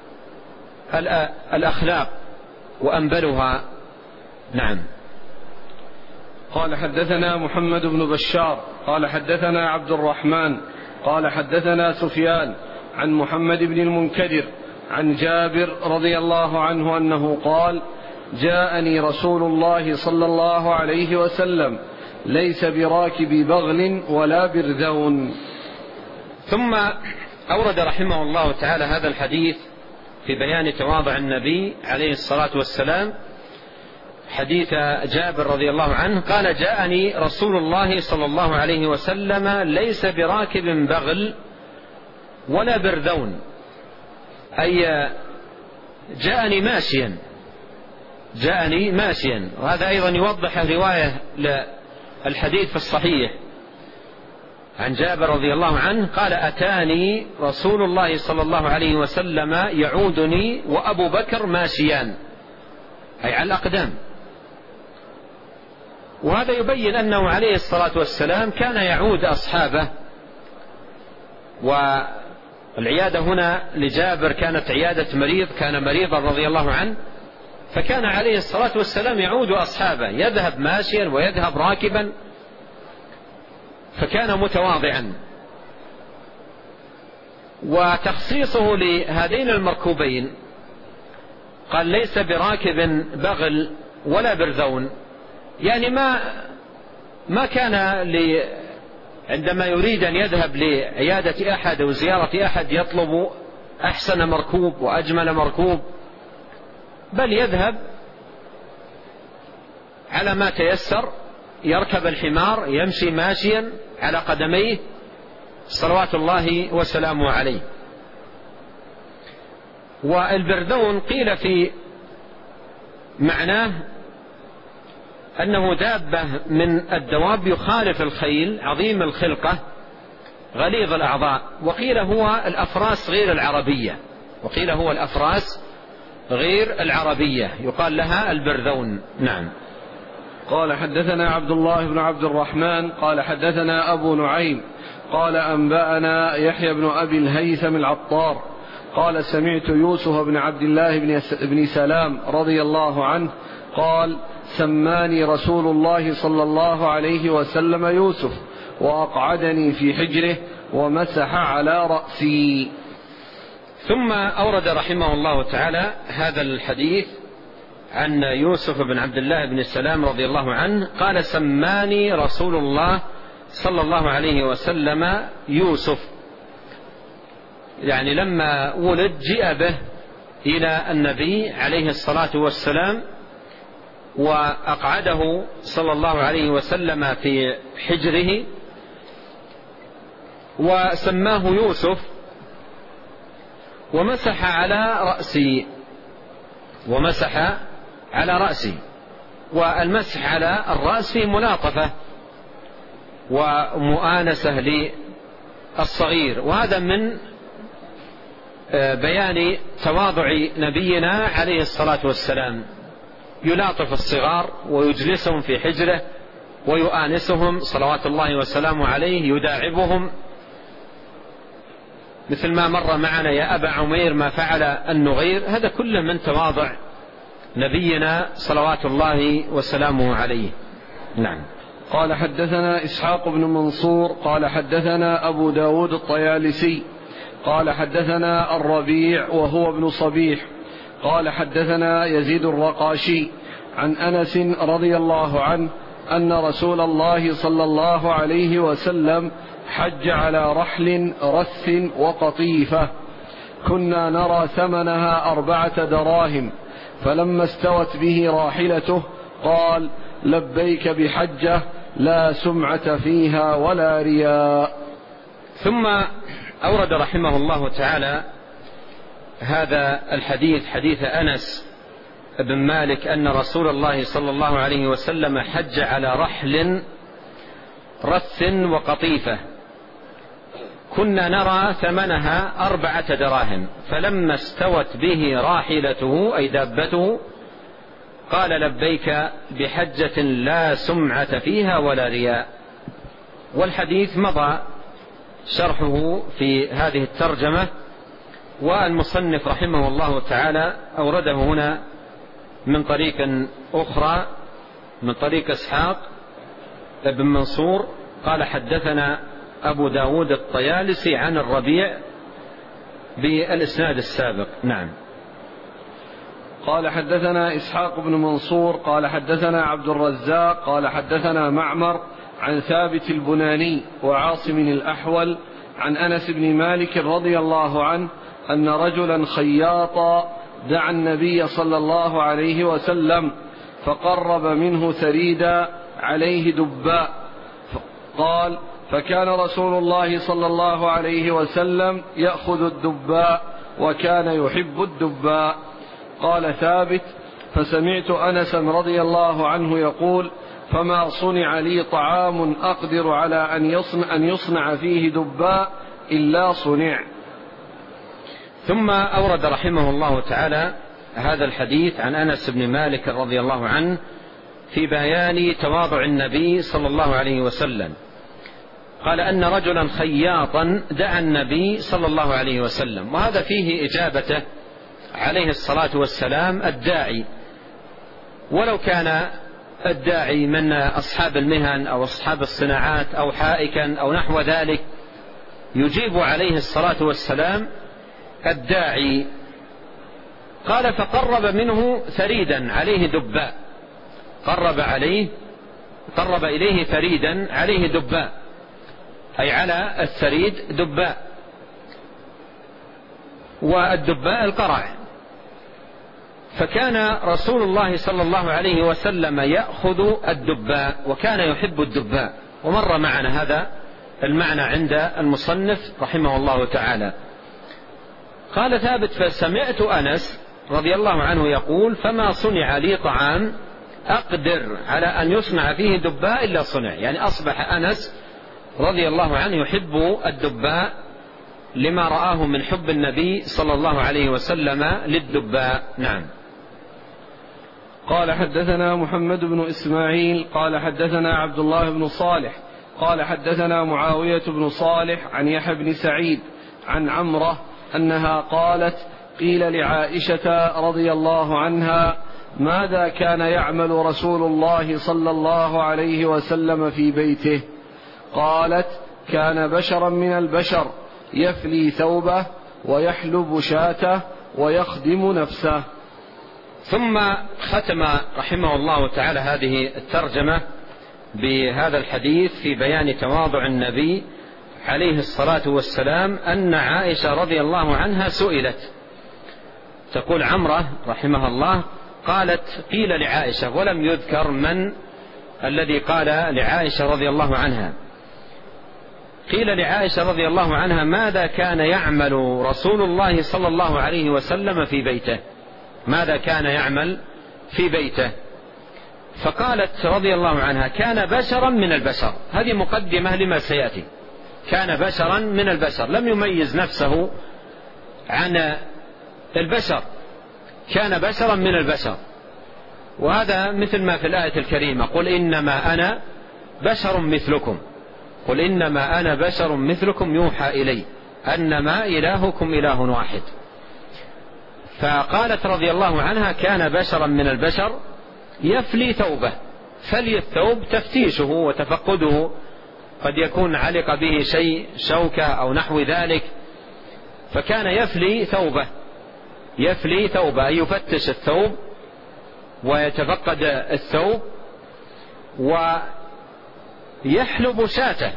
الأخلاق وأنبلها. نعم. قال حدثنا محمد بن بشار قال حدثنا عبد الرحمن قال حدثنا سفيان عن محمد بن المنكدر عن جابر رضي الله عنه أنه قال جاءني رسول الله صلى الله عليه وسلم ليس براكب بغل ولا برذون. ثم أورد رحمه الله تعالى هذا الحديث في بيان تواضع النبي عليه الصلاة والسلام، حديث جابر رضي الله عنه قال جاءني رسول الله صلى الله عليه وسلم ليس براكب بغل ولا برذون، أي جاءني ماشيا، جاءني ماشيا. وهذا أيضا يوضح رواية للحديث في الصحيح عن جابر رضي الله عنه قال أتاني رسول الله صلى الله عليه وسلم يعودني وأبو بكر ماشيان، أي على الأقدام. وهذا يبين أنه عليه الصلاة والسلام كان يعود أصحابه. والعيادة هنا لجابر كانت عيادة مريض، كان مريضا رضي الله عنه، فكان عليه الصلاة والسلام يعود أصحابه، يذهب ماشيا ويذهب راكبا، فكان متواضعا. وتخصيصه لهذين المركوبين قال ليس براكب بغل ولا برذون، يعني ما ما كان لي عندما يريد أن يذهب لعيادة أحد أو زيارة أحد يطلب أحسن مركوب وأجمل مركوب، بل يذهب على ما تيسر، يركب الحمار يمشي ماشيا على قدميه صلوات الله وسلامه عليه. والبرذون قيل في معناه أنه دابة من الدواب يخالف الخيل، عظيم الخلقة غليظ الأعضاء. وقيل هو الأفراس غير العربية، وقيل هو الأفراس غير العربية يقال لها البرذون. نعم. قال حدثنا عبد الله بن عبد الرحمن قال حدثنا أبو نعيم قال أنبأنا يحيى بن أبي الهيثم العطار قال سمعت يوسف بن عبد الله بن سلام رضي الله عنه قال سماني رسول الله صلى الله عليه وسلم يوسف وأقعدني في حجره ومسح على رأسي. ثم أورد رحمه الله تعالى هذا الحديث عن يوسف بن عبد الله بن سلام رضي الله عنه قال سماني رسول الله صلى الله عليه وسلم يوسف، يعني لما ولد جاء به إلى النبي عليه الصلاة والسلام وأقعده صلى الله عليه وسلم في حجره وسماه يوسف ومسح على رأسي ومسح على رأسي والمسح على الرأس فيه ملاطفة ومؤانسة للصغير، وهذا من بيان تواضع نبينا عليه الصلاة والسلام، يلاطف الصغار ويجلسهم في حجره ويؤانسهم صلوات الله وسلامه عليه، يداعبهم مثل ما مر معنا يا أبا عمير ما فعل النغير. هذا كله من تواضع نبينا صلوات الله وسلامه عليه. نعم. قال حدثنا إسحاق بن منصور قال حدثنا أبو داود الطيالسي قال حدثنا الربيع وهو ابن صبيح قال حدثنا يزيد الرقاشي عن أنس رضي الله عنه أن رسول الله صلى الله عليه وسلم حج على رحل رث وقطيفة كنا نرى ثمنها أربعة دراهم، فلما استوت به راحلته قال لبيك بحجة لا سمعة فيها ولا رياء. ثم أورد رحمه الله تعالى هذا الحديث حديث أنس بن مالك أن رسول الله صلى الله عليه وسلم حج على رحل رث وقطيفة كنا نرى ثمنها أربعة دراهم، فلما استوت به راحلته أي دابته قال لبيك بحجة لا سمعة فيها ولا رياء. والحديث مضى شرحه في هذه الترجمة، والمصنف رحمه الله تعالى أورده هنا من طريق أخرى من طريق إسحاق بن منصور قال حدثنا أبو داود الطيالسي عن الربيع بالإسناد السابق. نعم. قال حدثنا إسحاق بن منصور قال حدثنا عبد الرزاق قال حدثنا معمر عن ثابت البناني وعاصم الأحول عن أنس بن مالك رضي الله عنه أن رجلا خياطا دعا النبي صلى الله عليه وسلم فقرب منه ثريدا عليه دباء، قال فكان رسول الله صلى الله عليه وسلم يأخذ الدباء وكان يحب الدباء. قال ثابت فسمعت أنسا رضي الله عنه يقول فما صنع لي طعام أقدر على أن يصنع, أن يصنع فيه دباء إلا صنع. ثم أورد رحمه الله تعالى هذا الحديث عن أنس بن مالك رضي الله عنه في بيان تواضع النبي صلى الله عليه وسلم. قال أن رجلا خياطا دعا النبي صلى الله عليه وسلم، وهذا فيه إجابته عليه الصلاة والسلام الداعي، ولو كان الداعي من أصحاب المهن أو أصحاب الصناعات أو حائكا أو نحو ذلك يجيب عليه الصلاة والسلام الداعي. قال فقرب منه ثريدا عليه دباء، قرب عليه قرب إليه ثريدا عليه دباء، أي على الثريد دباء، والدباء القرع. فكان رسول الله صلى الله عليه وسلم يأخذ الدباء وكان يحب الدباء، ومر معنا هذا المعنى عند المصنف رحمه الله تعالى. قال ثابت فسمعت أنس رضي الله عنه يقول فما صنع لي طعام أقدر على أن يصنع فيه دباء إلا صنع، يعني أصبح أنس رضي الله عنه يحب الدباء لما رآه من حب النبي صلى الله عليه وسلم للدباء. نعم. قال حدثنا محمد بن إسماعيل قال حدثنا عبد الله بن صالح قال حدثنا معاوية بن صالح عن يحيى بن سعيد عن عمرة أنها قالت قيل لعائشة رضي الله عنها ماذا كان يعمل رسول الله صلى الله عليه وسلم في بيته؟ قالت كان بشرا من البشر يفلي ثوبه ويحلب شاته ويخدم نفسه. ثم ختم رحمه الله تعالى هذه الترجمة بهذا الحديث في بيان تواضع النبي عليه الصلاة والسلام أن عائشة رضي الله عنها سئلت، تقول عمرة رحمها الله قالت قيل لعائشة، ولم يذكر من الذي قال لعائشة رضي الله عنها. قيل لعائشة رضي الله عنها ماذا كان يعمل رسول الله صلى الله عليه وسلم في بيته؟ ماذا كان يعمل في بيته؟ فقالت رضي الله عنها كان بشرا من البشر. هذه مقدمة لما سيأتي. كان بشرا من البشر، لم يميز نفسه عن البشر، كان بشرا من البشر. وهذا مثل ما في الآية الكريمة قل إنما أنا بشر مثلكم، قل إنما أنا بشر مثلكم يوحى إلي أنما إلهكم إله واحد. فقالت رضي الله عنها كان بشرا من البشر يفلي ثوبه. فلي الثوب تفتيشه وتفقده، قد يكون علق به شيء شوكة أو نحو ذلك، فكان يفلي ثوبه، يفلي ثوبه أي يفتش الثوب ويتفقد الثوب، ويحلب شاته،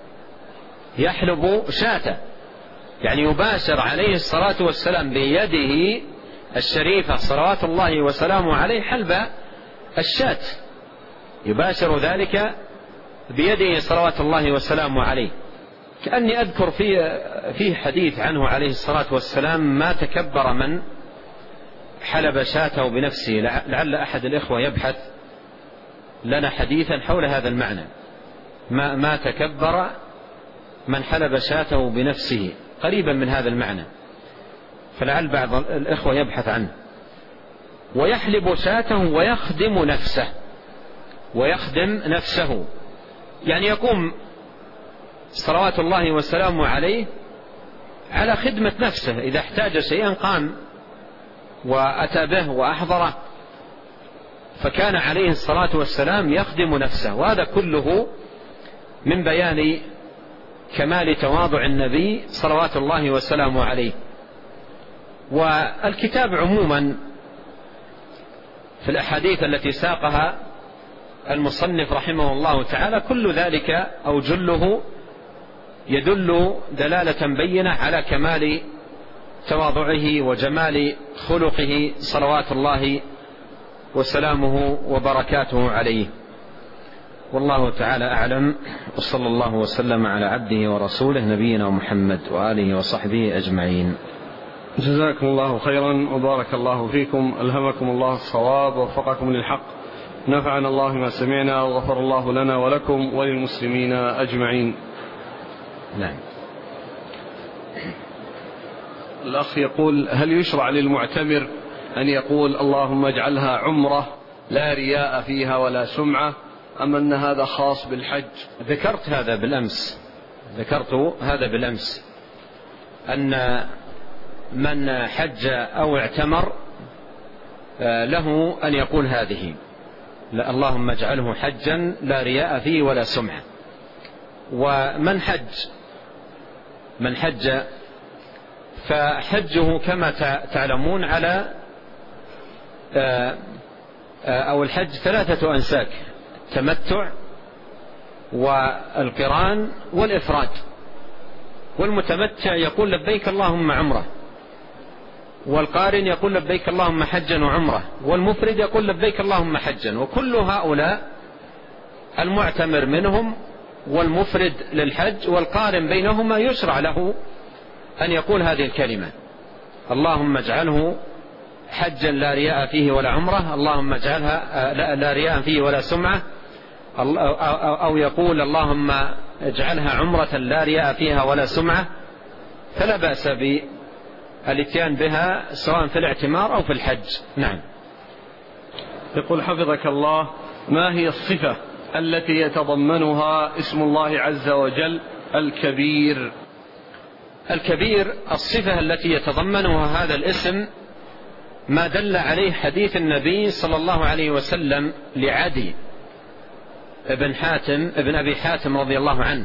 يحلب شاته يعني يباشر عليه الصلاة والسلام بيده الشريفة صلوات الله وسلامه عليه حلب الشاة، يباشر ذلك بيده صلوات الله وسلامه عليه. كأني أذكر في فيه حديث عنه عليه الصلاة والسلام ما تكبر من حلب شاته بنفسه. لعل أحد الإخوة يبحث لنا حديثا حول هذا المعنى، ما, ما تكبر من حلب شاته بنفسه، قريبا من هذا المعنى، فلعل بعض الإخوة يبحث عنه. ويحلب شاته ويخدم نفسه، ويخدم نفسه يعني يقوم صلوات الله وسلامه عليه على خدمة نفسه، إذا احتاج شيئا قام وأتى به وأحضره، فكان عليه الصلاة والسلام يخدم نفسه. وهذا كله من بيان كمال تواضع النبي صلوات الله وسلامه عليه. والكتاب عموما في الأحاديث التي ساقها المصنف رحمه الله تعالى كل ذلك أو جله يدل دلالة بينة على كمال تواضعه وجمال خلقه صلوات الله وسلامه وبركاته عليه. والله تعالى أعلم، وصلى الله وسلم على عبده ورسوله نبينا محمد وآله وصحبه أجمعين. جزاكم الله خيرا وبارك الله فيكم، ألهمكم الله الصواب ووفقكم للحق، نفعنا الله ما سمعنا وغفر الله لنا ولكم وللمسلمين أجمعين. نعم. الأخ يقول هل يشرع للمعتمر أن يقول اللهم اجعلها عمرة لا رياء فيها ولا سمعة، أم أن هذا خاص بالحج؟ ذكرت هذا بالأمس، ذكرت هذا بالأمس أن من حج أو اعتمر له أن يقول هذه اللهم اجعله حجا لا رياء فيه ولا سمعة. ومن حج من حج فحجه كما تعلمون على أو الحج ثلاثة أنساك: التمتع والقران والإفراد. والمتمتع يقول لبيك اللهم عمره، والقارن يقول لبيك اللهم حجا وعمره، والمفرد يقول لبيك اللهم حجا. وكل هؤلاء المعتمر منهم والمفرد للحج والقارن بينهما يشرع له أن يقول هذه الكلمة اللهم اجعله حجا لا رياء فيه ولا عمره، اللهم اجعلها لا رياء فيه ولا سمعة، أو يقول اللهم اجعلها عمرة لا رياء فيها ولا سمعة. فلا بأس بالاتيان بها سواء في الاعتمار أو في الحج. نعم. يقول حفظك الله: ما هي الصفة التي يتضمنها اسم الله عز وجل الكبير؟ الكبير الصفة التي يتضمنها هذا الاسم ما دل عليه حديث النبي صلى الله عليه وسلم لعدي ابن حاتم ابن أبي حاتم رضي الله عنه،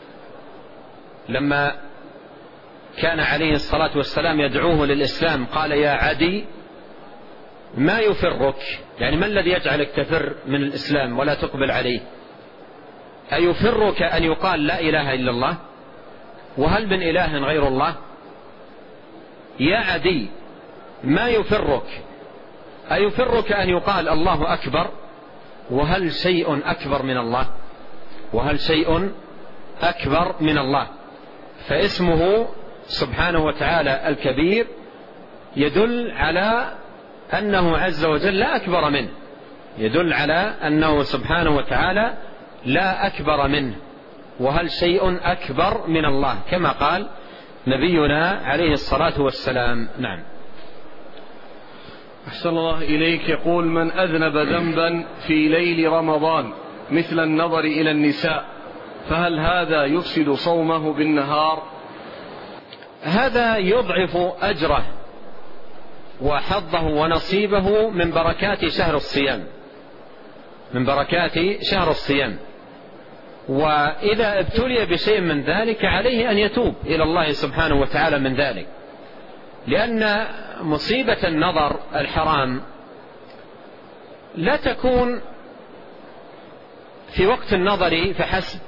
لما كان عليه الصلاة والسلام يدعوه للإسلام قال: يا عدي ما يفرك، يعني ما الذي يجعلك تفر من الإسلام ولا تقبل عليه؟ أيفرك أن يقال لا إله إلا الله؟ وهل من إله غير الله؟ يا عدي ما يفرك، أيفرك أن يقال الله أكبر؟ وهل شيء أكبر من الله؟ وهل شيء أكبر من الله؟ فاسمه سبحانه وتعالى الكبير يدل على أنه عز وجل لا أكبر منه، يدل على أنه سبحانه وتعالى لا أكبر منه. وهل شيء أكبر من الله؟ كما قال نبينا عليه الصلاة والسلام. نعم. أحسن الله إليك. يقول: من أذنب ذنبا في ليل رمضان مثل النظر إلى النساء فهل هذا يفسد صومه بالنهار؟ هذا يضعف أجره وحظه ونصيبه من بركات شهر الصيام، من بركات شهر الصيام. وإذا ابتلي بشيء من ذلك عليه أن يتوب إلى الله سبحانه وتعالى من ذلك، لأن مصيبة النظر الحرام لا تكون في وقت النظر فحسب،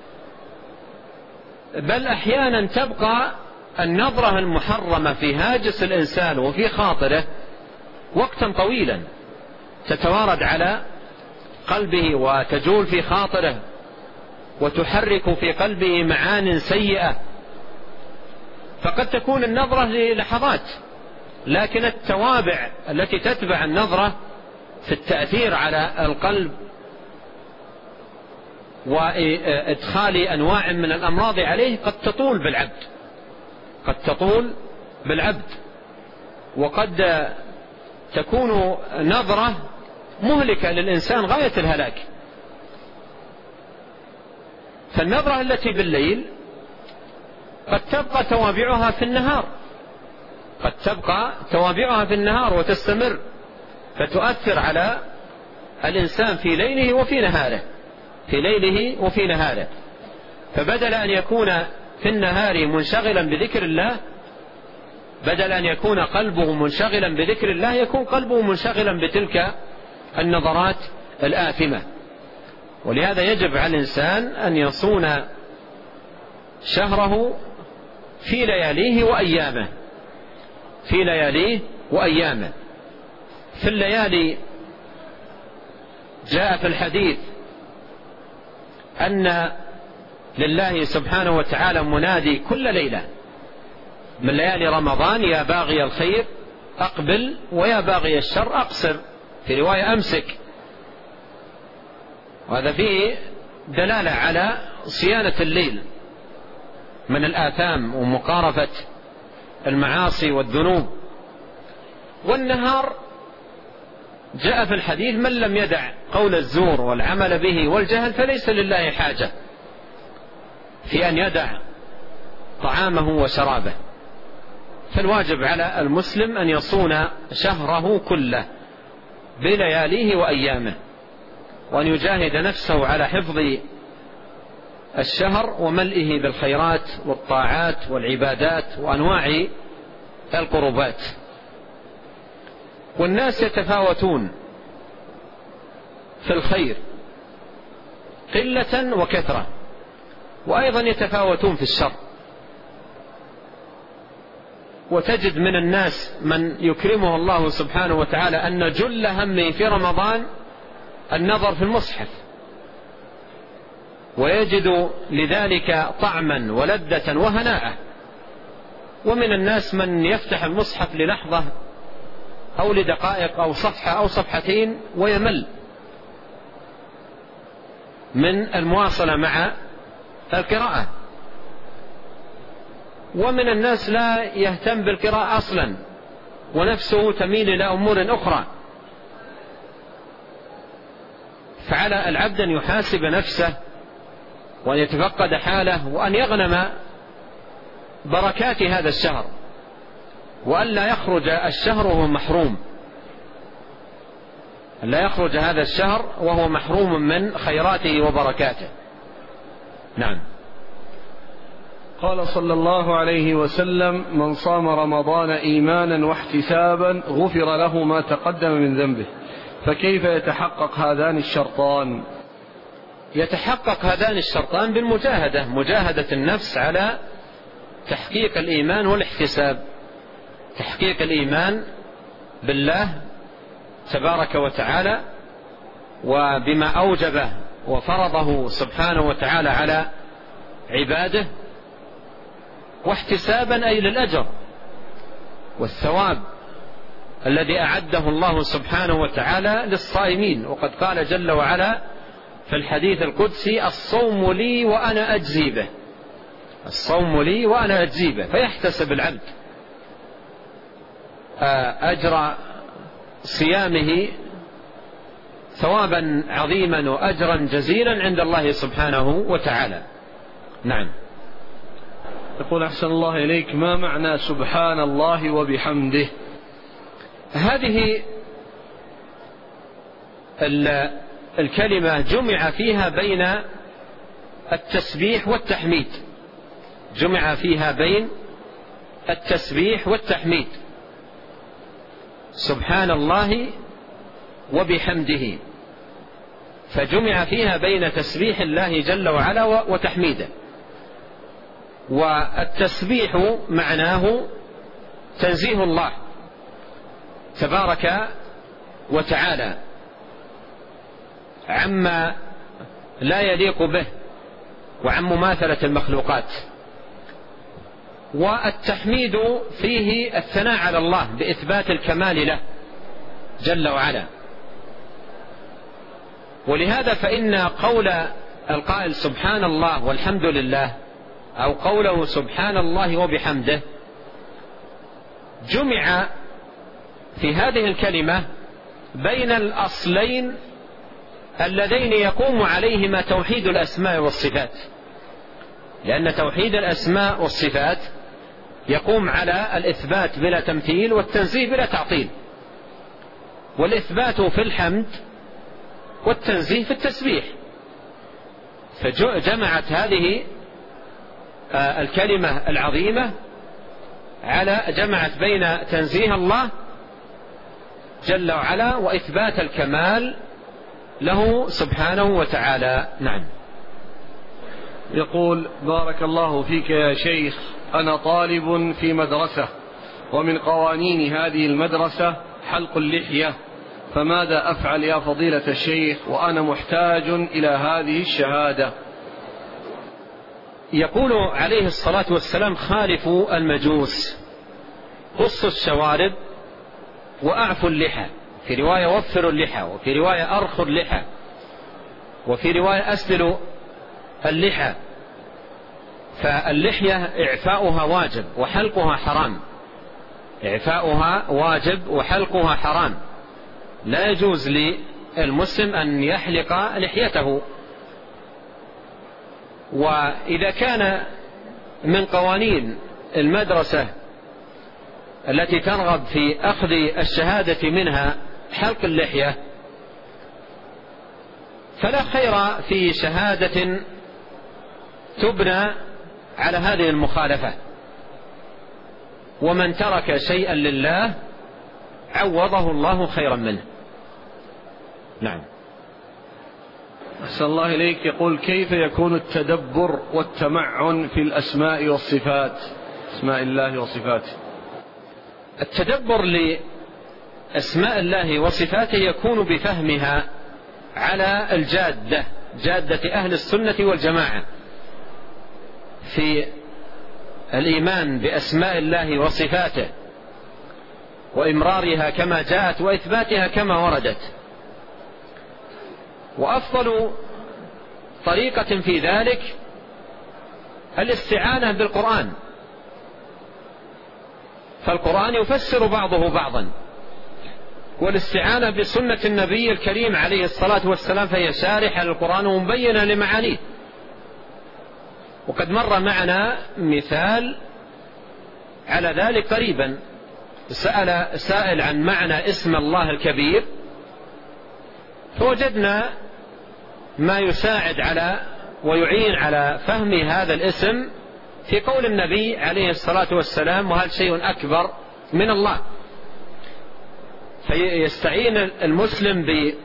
بل أحيانا تبقى النظرة المحرمة في هاجس الإنسان وفي خاطره وقتا طويلا، تتوارد على قلبه وتجول في خاطره وتحرك في قلبه معان سيئة، فقد تكون النظرة للحظات، لكن التوابع التي تتبع النظرة في التأثير على القلب وإدخال أنواع من الأمراض عليه قد تطول بالعبد، قد تطول بالعبد، وقد تكون نظرة مهلكة للإنسان غاية الهلاك. فالنظرة التي بالليل قد تبقى توابعها في النهار، قد تبقى توابعها في النهار وتستمر، فتؤثر على الإنسان في ليله وفي نهاره، في ليله وفي نهاره. فبدل أن يكون في النهار منشغلا بذكر الله، بدل أن يكون قلبه منشغلا بذكر الله، يكون قلبه منشغلا بتلك النظرات الآثمة. ولهذا يجب على الإنسان أن يصون شهره في لياليه وأيامه، في لياليه وأيامه. في الليالي جاء في الحديث أن لله سبحانه وتعالى منادي كل ليلة من ليالي رمضان: يا باغي الخير أقبل ويا باغي الشر أقصر، في رواية أمسك. وهذا فيه دلالة على صيانة الليل من الآثام ومقارفة المعاصي والذنوب. والنهار جاء في الحديث: من لم يدع قول الزور والعمل به والجهل فليس لله حاجة في أن يدع طعامه وشرابه. فالواجب على المسلم أن يصون شهره كله بلياليه وأيامه، وأن يجاهد نفسه على حفظ الشهر وملئه بالخيرات والطاعات والعبادات وأنواع القربات. والناس يتفاوتون في الخير قلة وكثرة، وأيضا يتفاوتون في الشر. وتجد من الناس من يكرمه الله سبحانه وتعالى أن جل همه في رمضان النظر في المصحف، ويجد لذلك طعما ولذة وهناء. ومن الناس من يفتح المصحف للحظة أو لدقائق أو صفحة أو صفحتين ويمل من المواصلة مع القراءة. ومن الناس لا يهتم بالقراءة أصلا، ونفسه تميل إلى أمور أخرى. فعلى العبد أن يحاسب نفسه وأن يتفقد حاله وأن يغنم بركات هذا الشهر، وأن لا يخرج الشهر وهو محروم، أن لا يخرج هذا الشهر وهو محروم من خيراته وبركاته. نعم. قال صلى الله عليه وسلم: من صام رمضان إيمانا واحتسابا غفر له ما تقدم من ذنبه. فكيف يتحقق هذان الشرطان؟ يتحقق هذان الشرطان بالمجاهدة، مجاهدة النفس على تحقيق الإيمان والاحتساب، تحقيق الإيمان بالله تبارك وتعالى وبما أوجبه وفرضه سبحانه وتعالى على عباده، واحتسابا أي للأجر والثواب الذي أعده الله سبحانه وتعالى للصائمين. وقد قال جل وعلا في الحديث القدسي: الصوم لي وأنا أجزي به، الصوم لي وأنا أجزي به. فيحتسب العبد أجر صيامه ثوابا عظيما وأجرا جزيلا عند الله سبحانه وتعالى. نعم. يقول: أحسن الله إليك، ما معنى سبحان الله وبحمده؟ هذه الكلمة جمع فيها بين التسبيح والتحميد، جمع فيها بين التسبيح والتحميد، سبحان الله وبحمده، فجمع فيها بين تسبيح الله جل وعلا وتحميده. والتسبيح معناه تنزيه الله تبارك وتعالى عما لا يليق به وعن مماثلة المخلوقات، والتحميد فيه الثناء على الله بإثبات الكمال له جل وعلا. ولهذا فإن قول القائل سبحان الله والحمد لله، أو قوله سبحان الله وبحمده، جمع في هذه الكلمة بين الأصلين اللذين يقوم عليهما توحيد الأسماء والصفات، لأن توحيد الأسماء والصفات يقوم على الإثبات بلا تمثيل والتنزيه بلا تعطيل، والإثبات في الحمد والتنزيه في التسبيح. فجمعت هذه الكلمة العظيمة على جمعت بين تنزيه الله جل وعلا وإثبات الكمال له سبحانه وتعالى. نعم. يقول: بارك الله فيك يا شيخ، أنا طالب في مدرسة، ومن قوانين هذه المدرسة حلق اللحية، فماذا أفعل يا فضيلة الشيخ وأنا محتاج إلى هذه الشهادة؟ يقول عليه الصلاة والسلام: خالفوا المجوس، قصوا الشوارب وأعفوا اللحى، في رواية وفروا اللحى، وفي رواية أرخوا اللحى، وفي رواية أسدلوا اللحى. فاللحية إعفاؤها واجب وحلقها حرام، إعفاؤها واجب وحلقها حرام، لا يجوز للمسلم أن يحلق لحيته. وإذا كان من قوانين المدرسة التي ترغب في أخذ الشهادة منها حلق اللحية، فلا خير في شهادة تبنى على هذه المخالفة. ومن ترك شيئا لله عوضه الله خيرا منه. نعم. أحسن الله إليك. يقول: كيف يكون التدبر والتمعن في الأسماء والصفات، أسماء الله وصفاته؟ التدبر لأسماء الله وصفاته يكون بفهمها على الجادة، جادة أهل السنة والجماعة في الإيمان بأسماء الله وصفاته وإمرارها كما جاءت وإثباتها كما وردت. وأفضل طريقة في ذلك الاستعانة بالقرآن، فالقرآن يفسر بعضه بعضا، والاستعانة بسنة النبي الكريم عليه الصلاة والسلام، فهي شارحة للقرآن ومبينة لمعانيه. وقد مر معنا مثال على ذلك قريبا، سأل سائل عن معنى اسم الله الكبير، فوجدنا ما يساعد على ويعين على فهم هذا الاسم في قول النبي عليه الصلاة والسلام: وهل شيء أكبر من الله؟ فيستعين المسلم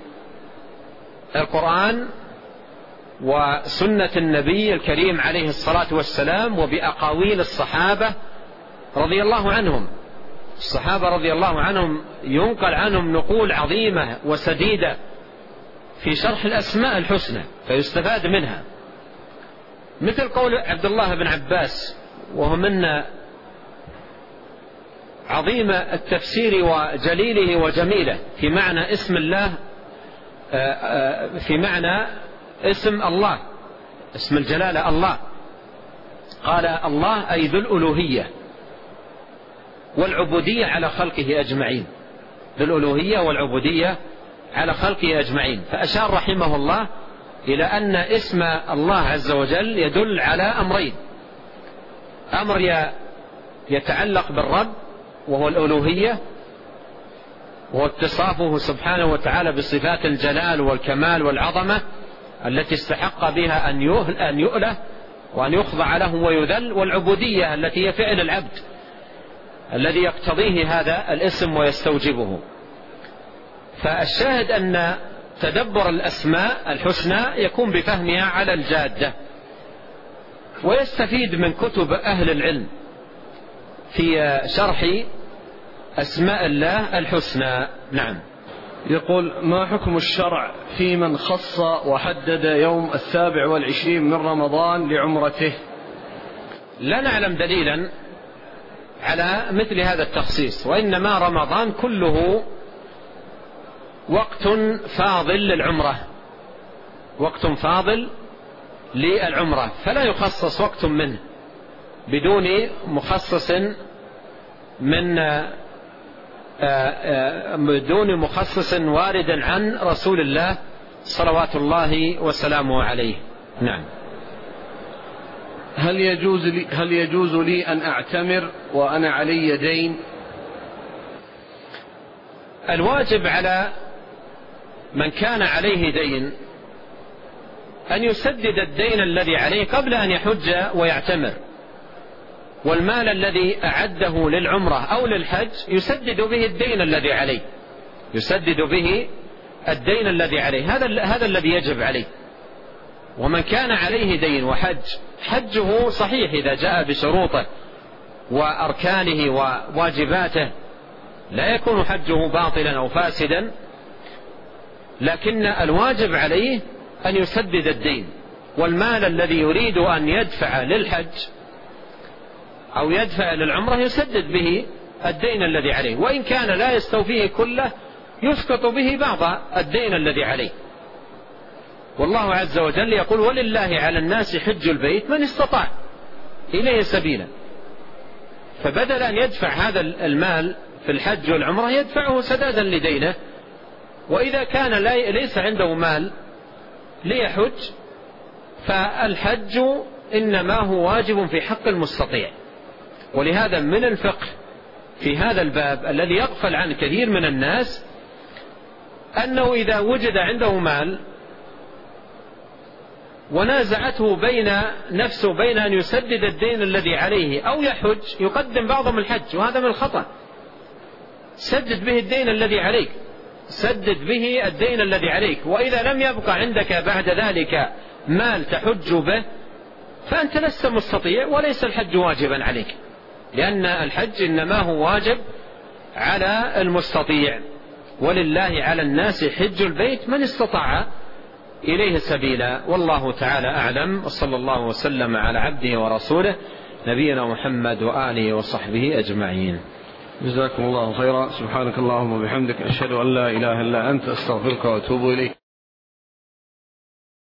بالقرآن وسنة النبي الكريم عليه الصلاة والسلام وبأقاويل الصحابة رضي الله عنهم. الصحابة رضي الله عنهم ينقل عنهم نقول عظيمة وسديدة في شرح الأسماء الحسنى، فيستفاد منها، مثل قول عبد الله بن عباس، وهو من عظيم التفسير وجليله وجميله في معنى اسم الله، في معنى اسم الله، اسم الجلالة الله. قال: الله أي ذو الألوهية والعبودية على خلقه أجمعين، ذو الألوهية والعبودية على خلقه أجمعين. فأشار رحمه الله إلى أن اسم الله عز وجل يدل على أمرين: أمر يتعلق بالرب وهو الألوهية، وهو اتصافه سبحانه وتعالى بصفات الجلال والكمال والعظمة التي استحق بها أن يؤله وأن يخضع له ويذل، والعبودية التي هي فعل العبد الذي يقتضيه هذا الاسم ويستوجبه. فالشاهد أن تدبر الأسماء الحسنى يكون بفهمها على الجادة، ويستفيد من كتب أهل العلم في شرح أسماء الله الحسنى. نعم. يقول: ما حكم الشرع في من خص وحدد يوم السابع والعشرين من رمضان لعمرته؟ لا نعلم دليلا على مثل هذا التخصيص، وإنما رمضان كله وقت فاضل للعمرة، وقت فاضل للعمرة، فلا يخصص وقت منه بدون مخصص من بدون مخصص وارد عن رسول الله صلوات الله وسلامه عليه. نعم. هل يجوز لي هل يجوز لي أن أعتمر وأنا علي دين؟ الواجب على من كان عليه دين أن يسدد الدين الذي عليه قبل أن يحج ويعتمر، والمال الذي أعده للعمرة أو للحج يسدد به الدين الذي عليه، يسدد به الدين الذي عليه، هذا هذا الذي يجب عليه. ومن كان عليه دين وحج، حجه صحيح إذا جاء بشروطه وأركانه وواجباته، لا يكون حجه باطلا أو فاسدا، لكن الواجب عليه أن يسدد الدين، والمال الذي يريد أن يدفع للحج أو يدفع للعمرة يسدد به الدين الذي عليه، وإن كان لا يستوفيه كله يسقط به بعض الدين الذي عليه. والله عز وجل يقول: ولله على الناس حج البيت من استطاع إليه سبيلا. فبدل أن يدفع هذا المال في الحج والعمرة يدفعه سدادا لدينه، وإذا كان ليس عنده مال ليحج فالحج إنما هو واجب في حق المستطيع. ولهذا من الفقه في هذا الباب الذي يغفل عن كثير من الناس أنه إذا وجد عنده مال ونازعته بين نفسه بين أن يسدد الدين الذي عليه أو يحج، يقدم بعضهم الحج، وهذا من الخطأ. سدد به الدين الذي عليك، سدد به الدين الذي عليك، وإذا لم يبقى عندك بعد ذلك مال تحج به فأنت لست مستطيع وليس الحج واجبا عليك، لأن الحج إنما هو واجب على المستطيع. ولله على الناس حج البيت من استطاع إليه سبيلا. والله تعالى أعلم، وصلى الله وسلم على عبده ورسوله نبينا محمد وآله وصحبه أجمعين. جزاكم الله خيرا. سبحانك اللهم وبحمدك، أشهد أن لا إله إلا أنت، أستغفرك وأتوب إليك.